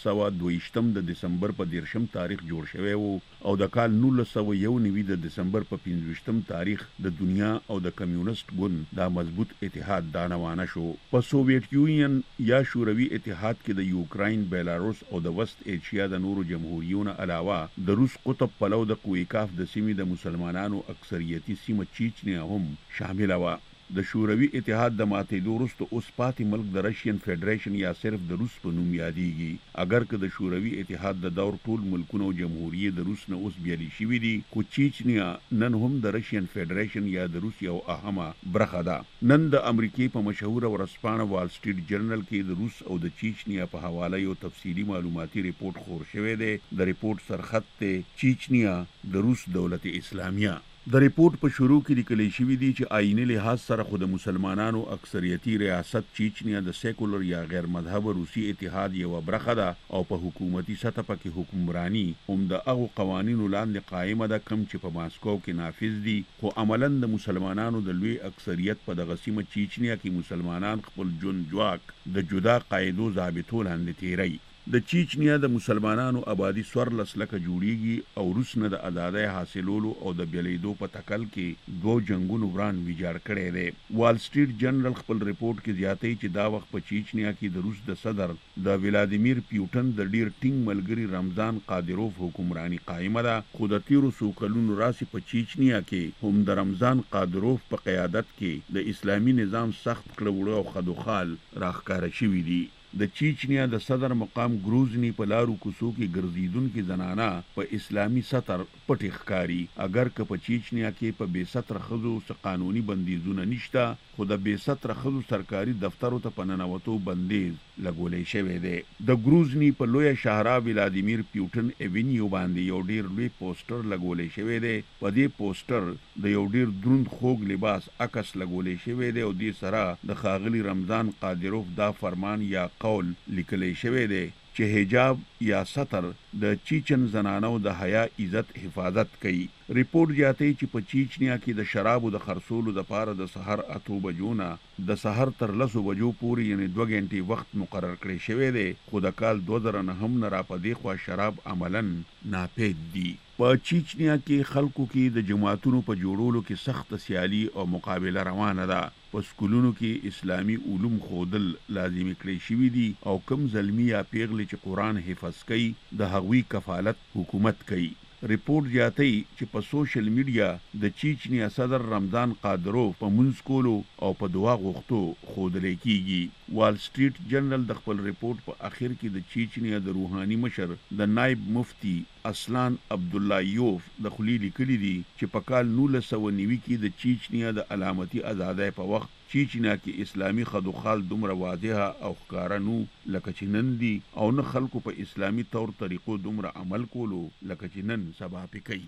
1922 د دسمبر په 13 تاریخ جوړ شوی وو او د کال 1991 د دسمبر په 15 تاریخ د دنیا او د کمیونست ګوند دا مضبوط اتحاد دانوانه شو. په سوویت یونین یا شوروي اتحاد کې د یوکراین، بیلاروس او د وست ایشیا د نورو جمهوریونو علاوه د روس قطب پلو د کویکاف د سیمې د مسلمانانو اکثریتي سیمه چیچنیا هم شامل و. د شوروي اتحاد د ماتېدو وروسته اوس پاتې ملک د رشین فدریشن یا صرف د روس په نوم یادېږي. اگر که د شوروي اتحاد د دور ټول ملکونه او جمهوریې د روس نه اوس بیلې شوي دي، خو چیچنیا نن هم د رشین فدریشن یا د روس یو اهمه برخه ده. نن د امریکې په مشهوره ورځپاڼه وال سټریټ جرنل کې د روس او د چیچنیا په حواله یو تفصیلي معلوماتي ریپورت خور شوی دی. د ریپورت سرخط دی چیچنیا د روس دولت اسلامیه. د ریپورت په شروع کې لیکل شوی دی چې آئینی لحاظ سره خو د مسلمانانو اکثریتي ریاست چیچنیا د سیکولر یا غیر مذهب روسي اتحاد یو برخه ده او په حکومتي سطح کې حکمرانی هم د هغو قوانینو لاندې قائمه ده کوم چې په ماسکو کې نافذ دي. خو عملاً د مسلمانانو د لوی اکثریت په دغه سیمه چیچنیا کې مسلمانان خپل جون جواک د جدا قاعدو ضابطو لاندې تیری. د چیچنیا د مسلمانانو آبادی 14 لکه جوړیږي او روس نه د آزادۍ حاصلولو او د بیلیدو په تکل کې دوه جنگونو وران ویجاړ کړی دی. وال سټریټ جرنل خپل ریپورت کې زیاتوي چې دا وخت په چیچنیا کې د روس د صدر د ولادیمیر پیوټن د ډیر ټینګ ملګری رمضان قادروف حکمرانی قائمه ده. خو د تیرو څو کلونو راسي په چیچنیا کې هم د رمضان قادروف په قیادت کې د اسلامي نظام سخت کړوړو او خدوخال راښکاره شوي دي. د چیچنیا د صدر مقام گروزنی په لارو کوڅو کې ګرځیدونکو زنانه په اسلامي سطر پټ ښکاری. اگر که په چیچنیا کې په بې سطر ښځو څه قانوني بندیزونه نشته، خو د بې سطر ښځو سرکاري دفترو ته په ننوتو بندیز لګولی شوی دی. د گروزنی په لویه شهرا ولادیمیر پیوټن ایونیو باندې یو ډیر لوی پوسټر لګولی شوی دی. په دې پوسټر د یو ډیر دروند خوږ لباس عکس لګولی شوی دی او دې سره د ښاغلي رمضان قادروف دا فرمان یا قول لیکلی شوی دی چې حجاب یا ستر د چیچن زنانو د حیا عزت حفاظت کوي. ریپورت زیاتوي چې په چیچنیا کې د شرابو د خرڅولو لپاره د سحر 8 بجو نه د سحر تر 10 بجو پورې یعنی 2 غنټې وخت مقرر کړی شوی دی. خو د کال 2009 نه را پدې خوا شراب عملاً ناپید دي. په چیچنیا کې خلکو کې د جماعتونو په جوړولو کې سخت سیالي او مقابله روانه ده. په سکولونو کې اسلامی علوم خودل لازمي کړی شوي دي او کم زلمی یا پیغلې چې قرآن حفظ کوي د هغوی کفالت حکومت کوي. ریپورت زیاتوي چې په سوشل میډیا د چیچنیا صدر رمضان قادروف په منځ کولو او په دعا غوښتو ښودلی کیږي. وال سټریټ جرنل د خپل ریپورت په اخر کې د چیچنیا د روحاني مشر د نائب مفتی اسلان عبداللهیوف د خولې لیکلي دي چې په کال 1990 کې د چیچنیا د علامتي ازادۍ په وخت چیچنیا کې اسلامی خدوخال دومره واضحه او ښکاره نو لکه چې نن دي او نه خلکو په اسلامی طور طریقو دومره عمل کولو لکه چې نن سبا پې کوي.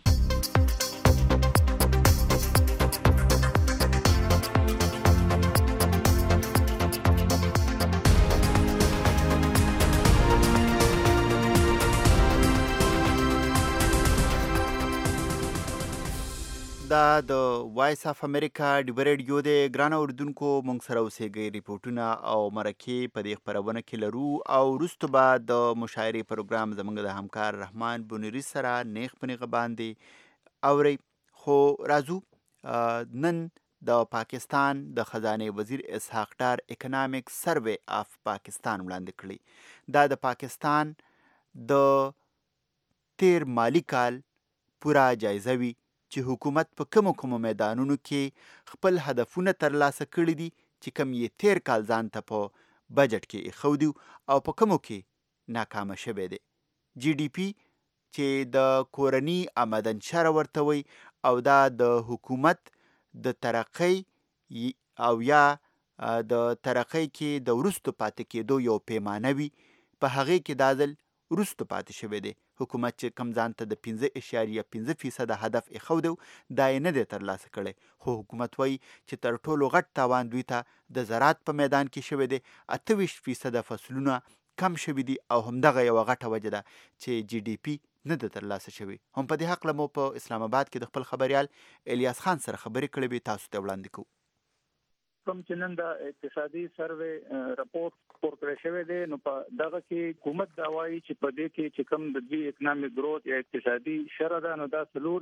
دا د وایس اف امریکا ډیوه ریډیو دی. ګران اوریدونکو، موږ سره اوسېږئ. ریپورټونه او مرکې په دې خپرونه کې لرو او وروسته به د مشاعرې پروګرام زموږ د همکار رحمان بونیری سره نیغ په نیغه باندې اورئ. خو راځو نن د پاکستان د خزانه وزیر اسحاق ډار اکنامک سروے اف پاکستان وړاندې کړی. دا د پاکستان د تیر مالی کال پورا جایزه وي چې حکومت په کومو میدانونو کې خپل هدفونه ترلاسه کړي دي چې کوم یې تیر کال ځان ته په بجټ کې ایښودي او په کومو کې ناکامه شوی دی. جی ډي پی چې د کورني آمدنشره ورته وي او دا د حکومت د ترقۍ او یا د ترقۍ کې د وروستو پاتې کېدو یو پیمانه وي. په هغې کې دا ځل وروسته پاتې شوی دی. حکومت چې کم ځان ته د 5.5% هدف ایښودی دا یې نه دی ترلاسه کړی، خو حکومت وایي چې تر ټولو غټ تاوان دوی ته د زراعت په میدان کې شوی دی. 28% فصلونه کم شوي دي او همدغه یوه غټه وجه ده چې GDP نه ده ترلاسه شوی. هم په دې هکله مو په اسلام آباد کې د خپل خبریال الیاس خان سره خبرې کړې وې، تاسو ته وړاندې کوو. کوم چې نن د اقتصادي سروې راپورټ خپور کړی شوی دی، نو په دغه کې حکومت دا وایي چې په دې کې چې کوم د دوی اکنامک گروث یا اقتصادي شرح ده نو دا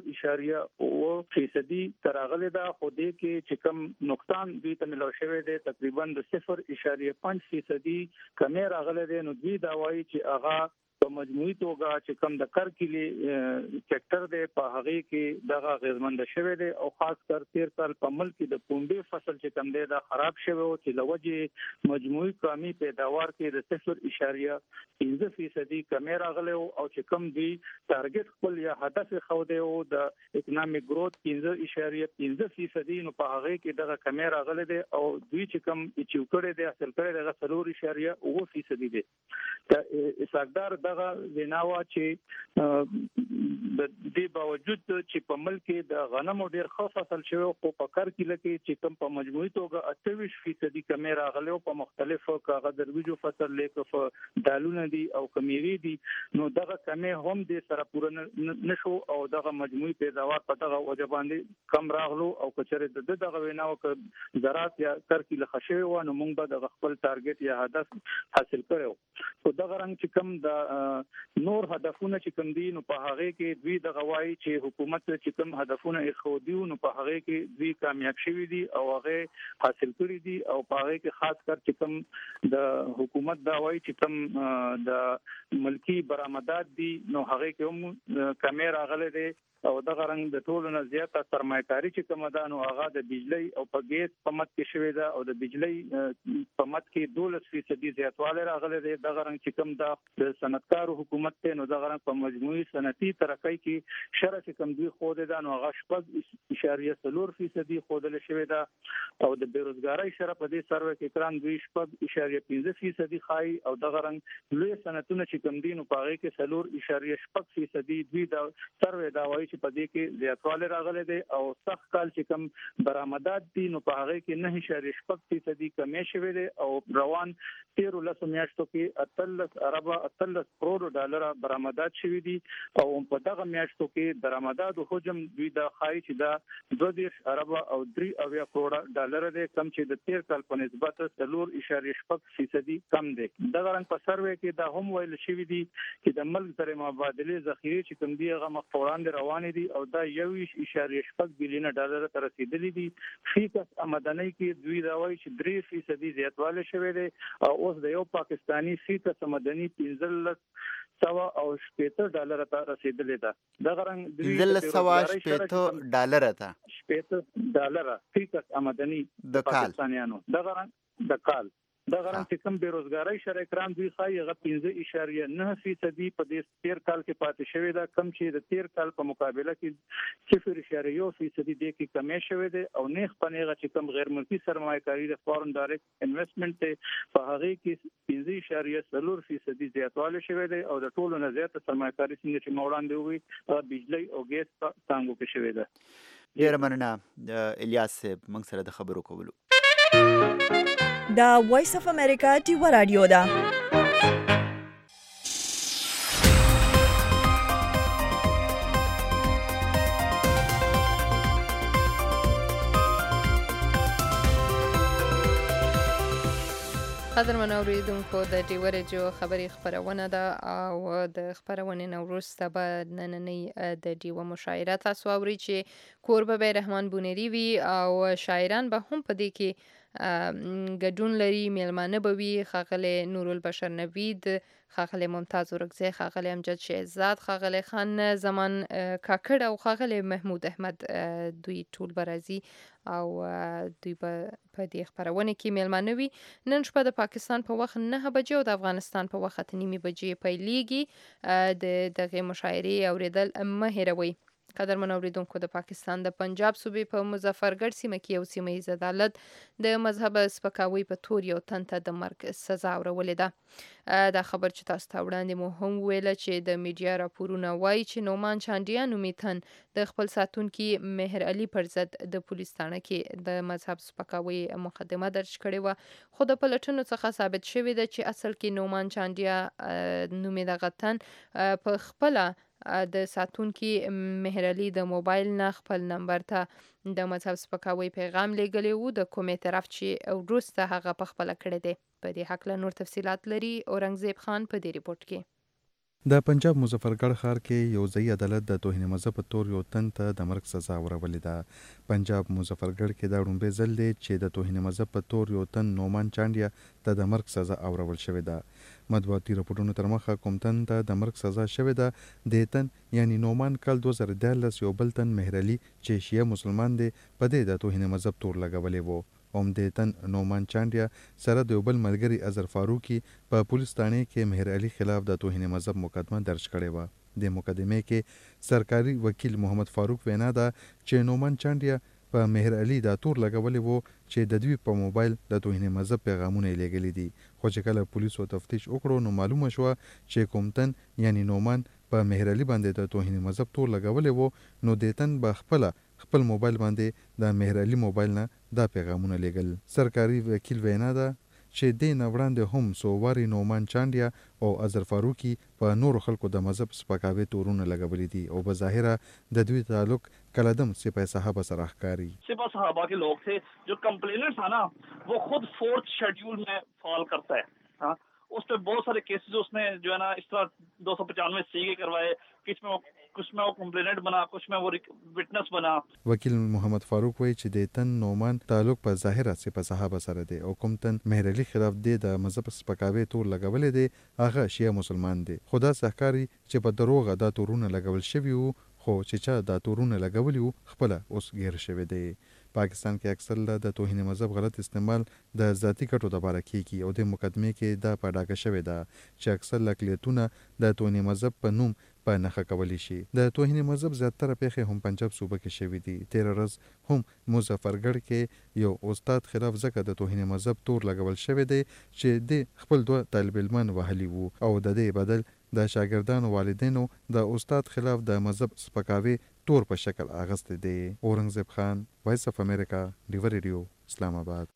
4.9% تر راغلی ده، خو دې کې چې کوم نقصان دوی ته ملو شوی دی تقریبا د 0.5% کمی راغلی دی. نو دوی دا وایي چې هغه په مجموعي توګه چې کوم د کرکلي سېکټر دی په هغه کې دغه غیرمند شوی دی او خاص کر 13 سال په ملک کې د پنبې فصل چې کوم دی دا خراب شوی او چې لوجه مجموعي کمی پیداوار کې د 0.5% کمی راغلی او چې کوم دی ټارګټ خپل یا هدف خو دی او د اکنامک گروث 15.15% نو په هغه کې دغه کمی راغلی دی او دوی چې کوم اچیو کړی دی حاصل کړی دی 4.9% دی. اساقدار دغه ویناوه چې د دې باوجود چې په ملک کې د غنمو ډیر ښه فصل شوی خو په کرکله کې چې کوم په مجموعي توګه 28% کمی راغلی او په مختلفو کاغذ درویجو فصل لیکه دالونه دي او کمیری دي، نو دغه کمی هم د سره پوره نشو او دغه مجموعي پیداوار په دغه وجه باندې کم راغلو او کچره دغه ویناوه ک زراعت یا کرکله خشوي و نو موږ به د خپل ټارګټ یا هدف حاصل کړو. خو دغه رنګ چې کوم د نور هدفونه چې کوم دي نو په هغه کې دوی د غوايي چې حکومت چې کوم هدفونه اخودي نو په هغه کې دوی کامیاب شوي دي او هغه حاصل کړی دي او په هغه کې خاص کر چې کوم د حکومت دا وایي چې کوم د ملکی برآمدات دي نو هغه کې هم کمی راغلي دي او دغه رنګ د ټولو نه زیاته سرمایه‌کاري چې کوم ده نو هغه د بجلی او په ګیس په مت کې شوی ده او د بجلی په مت کې 12% زیاتوالی راغلی دی. دغه رنګ چې کوم د صنعتکارو حکومت ته نو دغه رنګ په مجموعي صنعتي ترقۍ کې شرح چې کوم دوی خو ده نو هغه 0.4% خودل شوی ده او د بیروزګاری شرح په دې سروې کې کران دوی 0.15% خای او دغه رنګ لوی صنعتونه چې کوم دي نو په هغه کې 0.6% دوی د سروې دا وایي په دې کې زیاتوالی راغلی دی او سخت کال چې کوم برآمدات دي نو په هغه کې 9.6% کمی شوی دی او روان 13 میاشتو کې 13 کروڑ ډالر برآمدات شوی دي او په دغه میاشتو کې درآمدات حجم دوی د خای چې دا 2.3 کروڑ ډالر دی کم چې د 13 کال په نسبت 4.6% کم دی. دغه رنګ په سروې کې دا هم ویل شوی دی چې د ملک سره مبادله ذخیره چې کوم دی هغه مخفوران روان دي او دا 1.8 بلین ډالر ته رسیدلی دي. فیکس آمدنی کې دوی دا وایي چې 3% زیاتوالی شوی دی او اوس د یو پاکستانی فیکس آمدنی 15.8 ډالر ته رسیدلی ده. دغه رنګ 15.8 ډالر ته فیکس آمدنی د پاکستانیانو دغه رنګ د کال دغه رنګ چې کوم بیروزګاری شرع کرام دوی خای هغه 15.9% په دې 13 کال کې پاتې شوی دا کم چې د 13 کال په مقابله کې 0.1% دې کې کمی شوی دی او نه خپنهغه چې کوم غیر ملکی سرمایه‌کاری د فورن ډایرکټ انویسټمنټ ته په هغه کې 15.4% زیاتوالی شوی دی او د ټولو نه زیاته سرمایه‌کاری څنګه چې موړاندې وي بجلی او ګیس څنګه کې شوی دی. ډیر مننه الیاس موږ سره د خبرو کولو. دا وایس اف امریکا ټیوا رادیو ده. قدرمن اوریدونکو د ټیوا رادیو خبري خبرونه ده او د خبرونې نو وروسته به نننۍ د ټیوا مشاعره تاسو اورئ چې کوربه رحمان بونری وی او شاعران به هم په دې کې ګډون لري. میلمانه به وي ښاغلی نورالبشر نوید، ښاغلی ممتاز ورکزی، ښاغلی امجد شهزاد، ښاغلی خان زمان کاکړ او ښاغلی محمود احمد. دوی ټول به راځي او دوی به په دې خبرونه کې میلمانه وي. نن شپه د پاکستان په وخت 9 بجې او د افغانستان په وخت 9 بجې پیلیږي. د دغه مشاعرې اوریدل مه هیروئ. قدرمن اوریدونکو د پاکستان د پنجاب صوبې په مظفرګړ سیمه کې یو سیمه‌ییز عدالت د مذهب سپکاوي په تور یو تن ته د مرګ سزا ورولې ده. دا خبر چې تاسو ته وړاندې مو هم ویل چې د میډیا راپورونه وایي چې نومان چانډیا نومي تن د خپل ساتونکي مهر علي پر ضد د پولیس تانه کې د مذهب سپکاوي مقدمه درج کړې وه، خو د پلټنو څخه ثابت شوې ده چې اصل کې نومان چانډیا نومي دغه تن په خپله د ساتونکي مهر علي د موبایل نه خپل نمبر ته د مذهب سپکاوي پیغام لیږلی وو، د کوم اعتراف چې وروسته هغه په خپله کړی دی. په دې هکله نور تفصیلات لري اورنګزیب خان په دې ریپورت کې. د پنجاب مظفرګړ ښار کې یو ځایي عدالت د توهین مذهب په تور یو تن ته د مرګ سزا ورولې ده. پنجاب مظفرګړ کې دا لومړی ځل دی چې د توهین مذهب په تور یو تن نومان چانډیا ته د مرګ سزا اورول شوې ده. مطبوعاتي راپورونو تر مخه کوم تن ته د مرګ سزا شوې ده د تن یعنی نومان کال 2014 یو بل تن مهر علي چې شیعه مسلمان دی په دې د توهین مذهب تور لګولې وو. د تن نومان چانډیا سره د یو بل ملګري اظهر فاروقي په پولیس تانه کې مهر علي خلاف د توهین مذهب مقدمه درج کړې وه. د مقدمه کې سرکاري وکیل محمد فاروق وینا ده چې نومان چانډیا په مهر علي دا تور لګولې وو چې د دوی په موبایل د توهین مذهب پیغامونه یې لیږلي دي، خو چې کله پولیسو تفتیش وکړو نو معلومه شوه چې کوم تن یعنی نومان په مهر علي باندې د توهین مذهب تور لګولې وو نو د تن به خپل موبایل باندې د مهر علي موبایل نه دا پیغامونه لیږل. سرکاري وکیل وینا ده چې دې نه وړاندې هم څو وارې نومان چانډیا او اظهر فاروقي په نورو خلکو د مذهب سپکاوي تورونه لګولي دي او بظاهره د دوی تعلق کلدم سپاه صحابه سره ښکاري. سپاه صحابه के लोग थे जो कंप्लेनेंट था ना वो खुद 4th schedule में फॉल करता है. हाँ, उस पे बहुत सारे केसेस उसने जो है ना इस तरह 295 सीगे करवाए, कुछ में वो कंप्लेनेंट बना, कुछ में वो विटनेस बना. वकील محمد فاروق وایي چې د تن نومان تعلق په ظاهره سپاه صحابه سره دی او کوم تن مهر علي خلاف دی د مذهب سپکاوي تور لګولې دی هغه شیعه مسلمان دی. خدا سحکاري چې په دروغه دا تورونه لګول شوي وو، خو چې چا دا تورونه لګولي وو خپله اوس ګیر شوی دی. پاکستان کې اکثر د توهین مذهب غلط استعمال د ذاتی ګټو لپاره کیږي او د مقدمه کې دا په ډاګه شوی ده چې اکثر اقلیتونه د توهین مذهب په نوم په نښه کولی شي. د توهین مذهب زیاتره پیښې هم پنجاب صوبه کې شوي دي. تیر ورځ هم مظفرګړ کې یو استاد خلاف ځکه د توهین مذهب تور لګول شوی دی چې د خپل دوه طالب علمان وهلي وو او د دې بدل د شاګردانو والدینو د استاد خلاف د مذهب سپکاوي تور په شکل اغسته دی. اورنګزیب خان، وایس اف امریکا، ډیور ریډیو، اسلام آباد.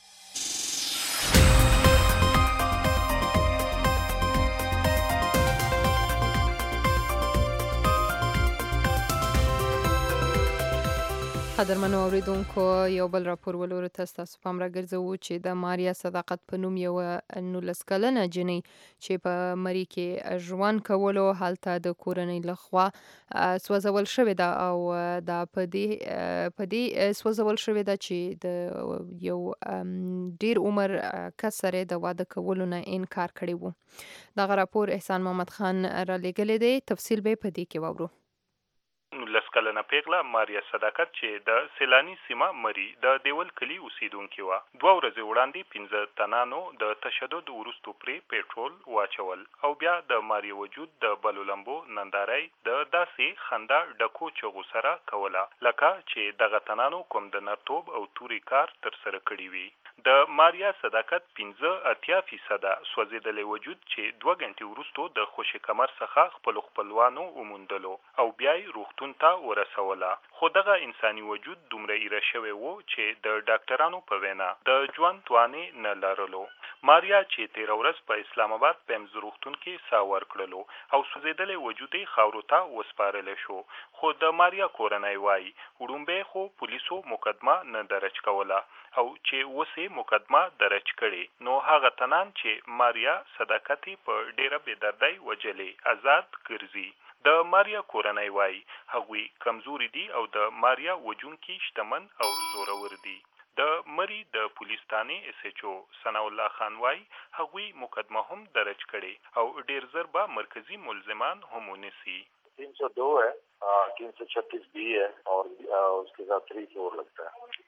قدرمنو اوریدونکو یو بل راپور ولورو تاسو پام راګرځوو چې د ماریا صداقت په نوم یو 19 کلنه جنۍ چې په مری کې ژوند کولو هلته د کورنۍ لخوا سوځول شوې ده او دا په دې سوځول شوې ده چې د یو ډیر عمر کس سره د واده کولو نه انکار کړی وو. دغه راپور احسان محمد خان را لېږلی دی، تفصیل به په دې کې واورو. 19 کلنه پیغله ماریا صداقت چې د سیلانی سیمه مری د دیول کلی اوسیدونکې وه، 2 ورځې وړاندې 15 تنانو د تشدد وروستو پرې پیټرول واچول او بیا د ماریا وجود د بلو لمبو ننداري د داسې خندا ډکو چغو سره کوله لکه چې دغه تنانو کوم د نرتوب او توري کار تر سره کړی وي. د ماریا صداقت 15% سوځېدلی وجود چې 2 غنټې وروستو د خوشي کمر څخه خپلوانو وموندلو او بیا یې روغتون ته ورسوله، خو دغه انساني وجود دومره ایره شوی وو چې د ډاکټرانو په وینا د ژوند توانې نه لرلو. ماریا چې 13 ورځ په اسلام آباد پیمز روغتون کې ساه ورکړلو او سوځېدلی وجود یې خاورو ته وسپارلی شو، خو د ماریا کورنۍ وایي وړومبی خو پولیسو مقدمه نه درج کوله او چې اوس مقدمه درج کړي نو هغه تنان چې ماریا صداقت په ډیره بېدردۍ وجلې آزاد ګرځي. د ماریا کورنۍ وایي هغوی کمزوري دي او د ماریا وجونکي شتمن او زورور دي. د مری د پولیس تانې اس ایچ او ثناء الله خان وایي هغوی مقدمه هم درج کړي او ډیر زر به مرکزی ملزمان هم ونیسي. 302 है, 336 भी है और उसके साथ 34 लगता है.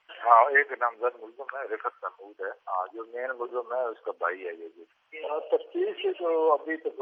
हाँ, एक नामजद मुलजिम है रिफत महमूद है, जो मेन मुलजिम है उसका भाई है ये। तफ्तीश तो अभी तक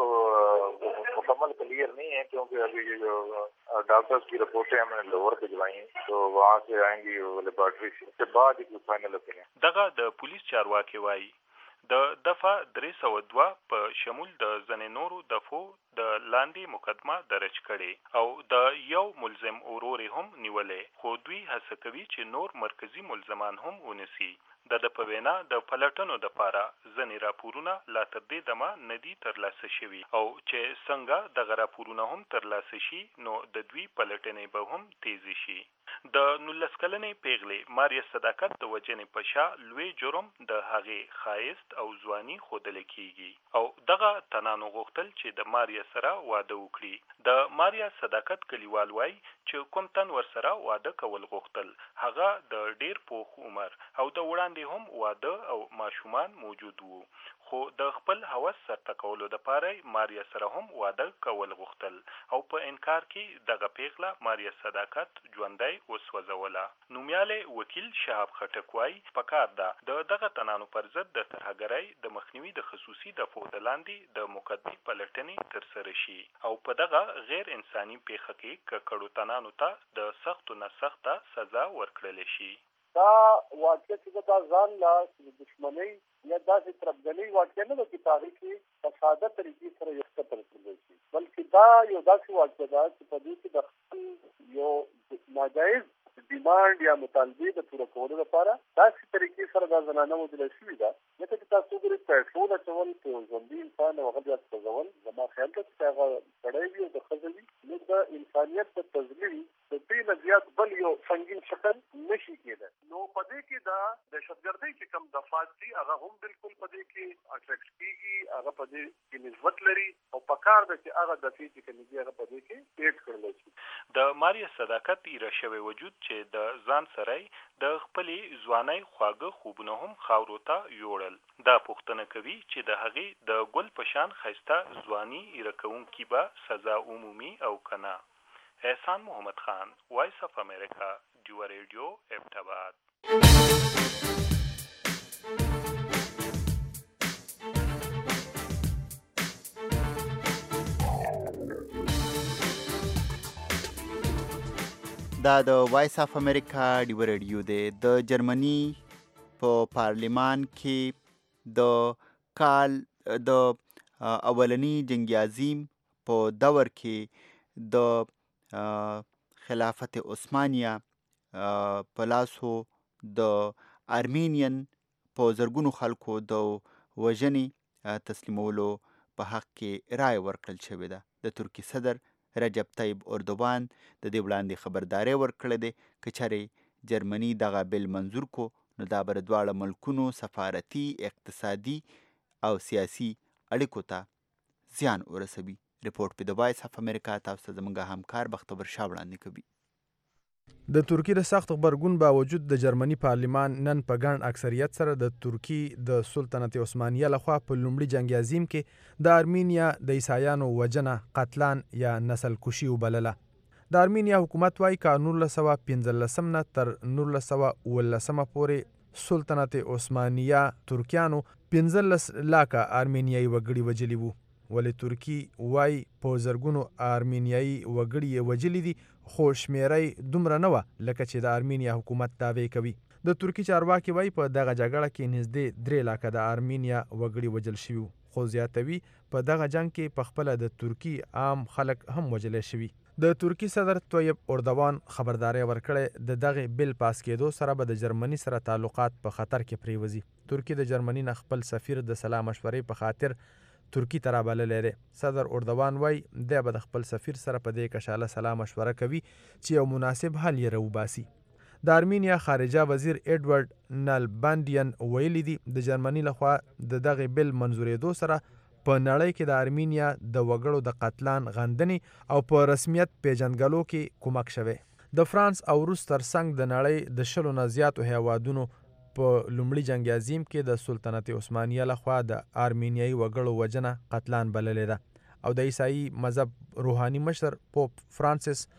मुकम्मल क्लियर नहीं है, क्योंकि अभी ये जो डॉक्टर्स की रिपोर्टें हमने लाहौर भिजवाई हैं, तो वहाँ से आएंगी लेबोरेटरी से, उसके बाद ही फाइनल ओपिनियन। दगा द पुलिस चारवाकي वाई د دفعه 302 په شمول د ځنې نورو دفعو د لاندې مقدمه درج کړي او د یو ملزم اورور هم نیولې، خو دوی هڅه کوي چې نور مرکزی ملزمان هم ونیسي. د په وینا د پلټنو د پاره ځنې راپورونه لا تر دې دمه ندي ترلاسه شوي او چې څنګه د راپورونه هم ترلاسه شي نو د دوی پلټنې به هم تیزی شي. د 19 کلنې پیغلې ماریا صداقت د وجنې په شا لوی جرم د هغې خایست او ځواني ښودل کیږي او دغه تنانو غوښتل چې د ماریا سره واده وکړي. د ماریا صداقت کلیوال وایي چې کوم تن ورسره واده کول غوښتل هغه د ډیر پوخ عمر او د وړاندې هم واده او ماشومان موجود وو، خو د خپل هوس سرته کولو دپاره ماریا سره هم واده کول غوښتل او په انکار کې دغه پیغله ماریا صداقت ژوندی وسوځوله. نومیالی وکیل شهاب خټک وایي پکار ده د دغه تنانو پر ضد د ترهګرۍ د مخنیوي د خصوصي دفعو د لاندې د مقدمې پلټنې ترسره شي او په دغه غیر انساني پیښه کې ککړو تنانو ته د سختو نه سخته سزا ورکړلی شي. دا واقع چې دا ځان لا دښمنۍ یا داسې تربګنۍ واقع نه ده چې تاریخي په ساده طریقې سره یو څه ترسره شي، بلکې دا یو داسې واقع ده چې په دې کې د خپل یو ناجایز ډیمانډ یا مطالبې د پوره کولو لپاره داسې طریقې سره دا زنانه وژل شوې ده، لکه چې تاسو وګورئ پیټرول اچول په ژوندي انسان او هغه بیا سوځول، زما خیال ده چې هغه سړی وي او د ښځه وي، نو د انسانیت د تضمین د دې نه زیات بل یو سنګین شکل نشي کېدای. نو په دې کې دا دهشتګردۍ چې کوم دفعات دي هغه هم بالکل په دې کې اټریکټ کېږي، هغه په دې کې نسبت لري او پکار ده چې هغه دفعې چې کومې دي هغه په دې کې ایډ کړلی شي. د ماریا صداقت ایره شوی وجود چې د ځان سره د خپلې ځوانۍ خواږه خوبونه هم خاورو ته یوړل. دا پوښتنه کوي چې د هغې د ګل په شان ښایسته ځواني ایره کوونکي به سزا عمومي او که نه. احسان محمد خان، وایس اف امریکا، ډیوه ریډیو، ابټاباد. دا د وایس اف امریکا ډیوه ریډیو دی. د جرمني په پارلمان کې د کال د اولنی جنگ عظیم په دور کې د خلافت عثمانیه په لاسو د ارمینین په زرګونو خلکو د وژنې تسلیمولو په حق کې رای ورکړل شوې ده. د ترکي صدر رجب طیب اردوغان د دې وړاندې خبرداری ورکړی دی که چېرې جرمني دغه بل منظور کو نو دا به د دواړه ملکونو سفارتي، اقتصادي او سیاسي اړیکو ته زیان ورسوي. رپورټ په د وایس اف امریکا تاسو ته زموږ همکار بختور شاه وړاندې کوي. د ترکی د سخت غبرګون باوجود د جرمني پارلمان نن په ګڼ اکثریت سره د ترکی د سلطنت عثمانیه لخوا په لومړي جنگ عظیم کې د ارمینیا د عیسایانو وژنه، قتلان یا نسل کشي وبلله. د ارمینیا حکومت وایي که 1915 نه تر 1918 پورې سلطنت عثمانیه ترکیانو 15 لاکه ارمینیایي وګړي وژلي وو، ولې ترکی وایي په زرګونو ارمینیایي وګړي وژلي دي، خو شمیره دومره نه وه لکه چې د ارمینیا حکومت دعوی کوي. د ترکی چارواکي وایي په دغه جګړه کې نږدې 3 لاکه د ارمینیا وګړي وژل شوي، خو زیاتوي په دغه جنگ کې پخپله د ترکی عام خلک هم وژلی شوي. د ترکی صدر طیب اردوغان خبرداری ورکړی د دغه بل پاس کېدو سره به د جرمني سره تعلقات په خطر کې پریوزي. ترکی د جرمني نه خپل سفیر د سلا مشورې په خاطر ترکی ته رابللی دی. صدر اردوغان وایي دی به د خپل سفیر سره په دې کشاله سلا مشوره کوي چې یو مناسب حل یې راوباسي. د ارمینیا خارجه وزیر ایډورډ نالباندین ویلي دي د جرمني لخوا د دغه بل منظورېدو سره په نړۍ کې د ارمینیا د وګړو د قتلان غندنې او په رسمیت پیژندګلو کې کومک شوی. د فرانس او روس ترڅنګ د نړۍ د 10 نه زیاتو هیوادونو په لومړي جنگ عظیم کې د سلطنت عثمانیه لخوا د ارمینیایي وګړو وژنه قتلان بللې ده او د عیسائی مذهب روحاني مشر پوپ فرانسیس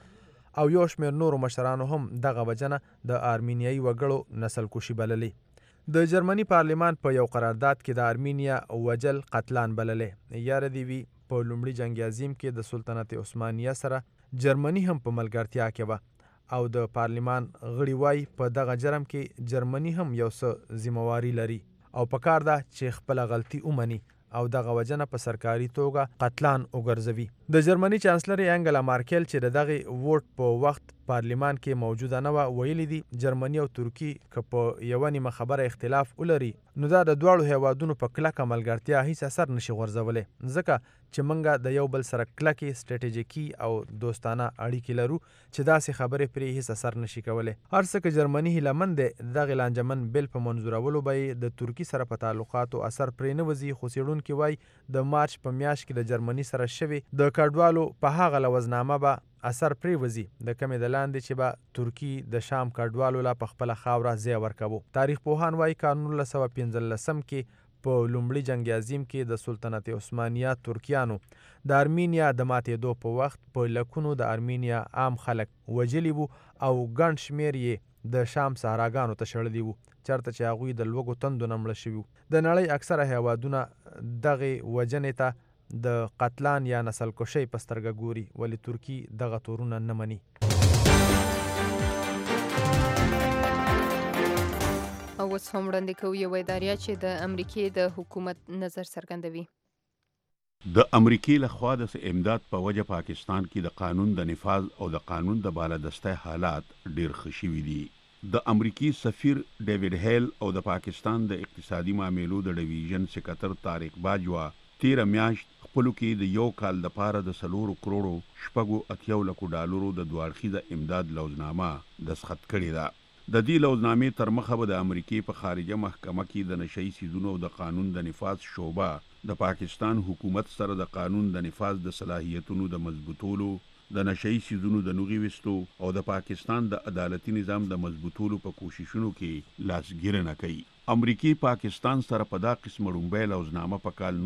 او یو شمېر نورو مشرانو هم دغه وجنه د آرمینیایي وګړو نسل کشي بللې. د جرمني پارلمان په یو قرارداد کې د آرمینیا وجل قتلان بللې. یاره دی وی په لومړي جنگ عظیم کې د سلطنت عثمانیه سره جرمني هم په ملګرتیا کې وه او د پارلمان غړي وایي په دغه جرم کې جرمني هم یو څه ذمہواري لري او پکار ده چې خپله غلطي ومني او دغه وجنه په سرکاري توګه قتلان وګرځوي. د جرمني چانسلر انګلا مارکل چې د دغه ووټ په وخت پارلمان کې موجوده نه وه ویلي دي جرمني او ترکي که په یوه نیمه خبره اختلاف ولري نو دا د دواړو هیوادونو په کلکه ملګرتیا هیڅ اثر نشي غورځولی ځکه چې موږ د یو بل سره کلکې سټریټیژیکي او دوستانه اړیکې لرو چې داسې خبرې پرې هیڅ اثر نشي کولی. هر څه که جرمني هیلهمند دی دغې لانجمن بل په منظورولو به یې د ترکي سره په تعلقاتو اثر پرې نه وځي خو څېړونکي وایي د مارچ په میاشت کې د جرمني سره شوې د کډوالو په هغه لوظنامه به اثر پرې وځي د کمې د لاندې چې به ترکي د شام کډوالو لا په خپله خاوره ځای ورکوو. تاریخ پوهان وایي کال 1915 کې په لومړي جنگ عظیم کې د سلطنت عثمانیه ترکیانو د آرمینیا د ماتېدو په وخت په لکونو د آرمینیا عام خلک وژلي وو او ګڼ شمېر یې د شام صحراګانو ته شړلي وو چېرته چې هغوی د لوږو تندو نه مړه شوي وو. د نړۍ اکثره هیوادونه دغې وژنې ته د قتلان یا نسل کشۍ په سترګه ګوري ولې ترکي دغه تورونه نه مني. او اوس هم وړاندې کوو یو اداریه چې د امریکې د حکومت نظر څرګندوي. د امریکې لخوا د امداد په وجه پاکستان کې د قانون د نفاذ او د قانون د بالادستۍ حالات ډیر ښه شوي دي. د امریکي سفیر ډیوډ هیل او د پاکستان د اقتصادي معاملو د ډیویژن سکرټر طارق باجوا 13 میاشت خپلو کې د یو کال دپاره د 4 کروڑو $80 د دوه امداد لوزنامه دستخط کړې ده. د دې لوزنامې تر مخه به د امریکې په خارجه محکمه کې د نشهیي څیزونو او د قانون د نفاذ شعبه د پاکستان حکومت سره د قانون د نفاذ د صلاحیتونو د مضبوطولو د نشهیي څیزونو د نوغې ویستو او د پاکستان د عدالتي نظام د مضبوطولو په کوششونو کې لاسګیرنه کوي. امریکې پاکستان سره په دا قسمه لومړی لوزنامه په کال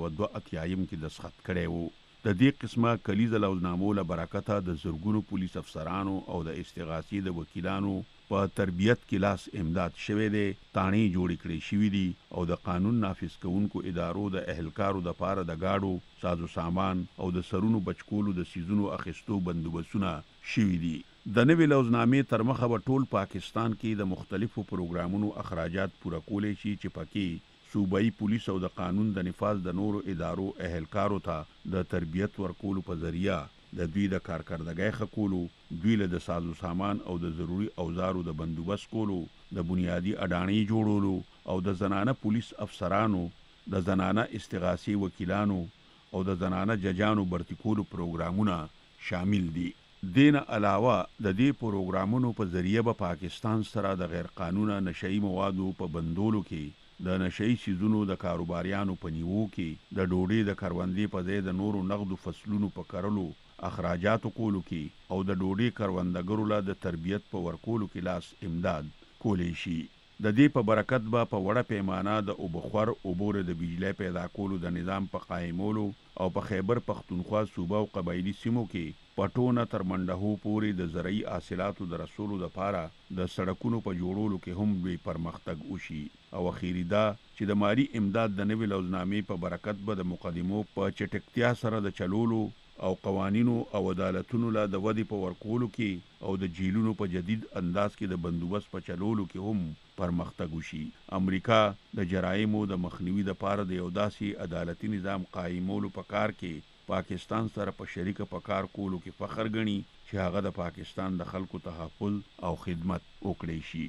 1982 کې دستخط کړی و. د دې قسمه کلیزه لوزنامو له برکته د زرګونو پولیس افسرانو او د استغاثې د وکیلانو په تربیت کې لاس امداد شوی دی. تاڼې جوړې کړې شوي دي او د قانون نافذ کوونکو ادارو د اهلکارو دپاره د ګاډو سازو سامان او د سرونو بچکولو د سیزونو اخیستو بندوبستونه شوي دي. د نوې لوزنامې تر مخه به ټول پاکستان کې د مختلفو پروګرامونو اخراجات پوره کولی شي چې پکې صوبایي پولیس او د قانون د نفاذ د نورو ادارو اهلکارو ته د تربیت ورکولو په ذریعه د دوی د کارکردګۍ ښه کولو، دوی له د سازو سامان او د ضروري اوزارو د بندوبست کولو، د بنیادي اډانې جوړولو او د زنانه پولیس افسرانو، د زنانه استغاثي وکیلانو او د زنانه ججانو برتی کولو پروګرامونه شامل دي. دین علاوه د دې پروګرامونو په ذریعه به پاکستان سره د غیر قانونه نشئی موادو په بندولو کې، د نشئی سیزونو د کاروباریانو په نیوو کې، د ډوډۍ د کروندې په ځای د نورو نقدو فصلونو په کرلو اخراجاتو کولو کې او د ډوډۍ کروندګرو له د تربیت په ورکولو کې لاس امداد کولی شي. د دې په برکت به په وړه پیمانه د اوبخور اوبور د بجلی پیدا کولو د نظام په قائمولو او په خیبر پختونخوا صوبه او قبایلی سیمو کې پټونه تر منډهو پورې د زرعي حاصلاتو د رسولو لپاره د سړکونو په جوړولو کې هم لوی پرمختګ وشي. او اخیری دا چې د مالی امداد د نوې لوزنامې په برکت به د مقدمو په چټکتیا سره د چلولو او قوانینو او عدالتونو لا د ودی په ورکولو کې او د جیلونو په جدید انداز کې د بندوبست په چلولو کې هم پرمختګ وشي. امریکا د جرایمو د مخنیوي لپاره د یو داسې عدالتي نظام قائمولو په کار کې پاکستان سره په شریکه په کار کولو کې فخر غني چې هغه د پاکستان د خلکو تحفظ او خدمت وکړي شي.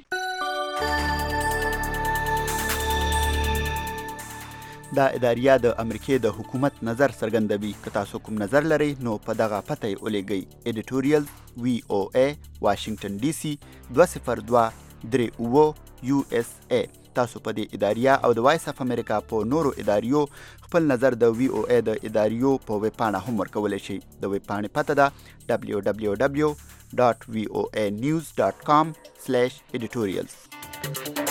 دا اداریه د امریکې د حکومت نظر څرګندوي. که تاسو کوم نظر لرئ نو په دغه پته یې ولیږئ. ایډیټوریال VOA واشنگټن DC 20238 USA. تاسو په دې اداریه او د وایس اف امریکا په نورو اداریو خپل نظر د VOA د اداریو په ویب پاڼه هم ورکولی شئ. د ویب پاڼې پته ده www.voanews.com/editorials.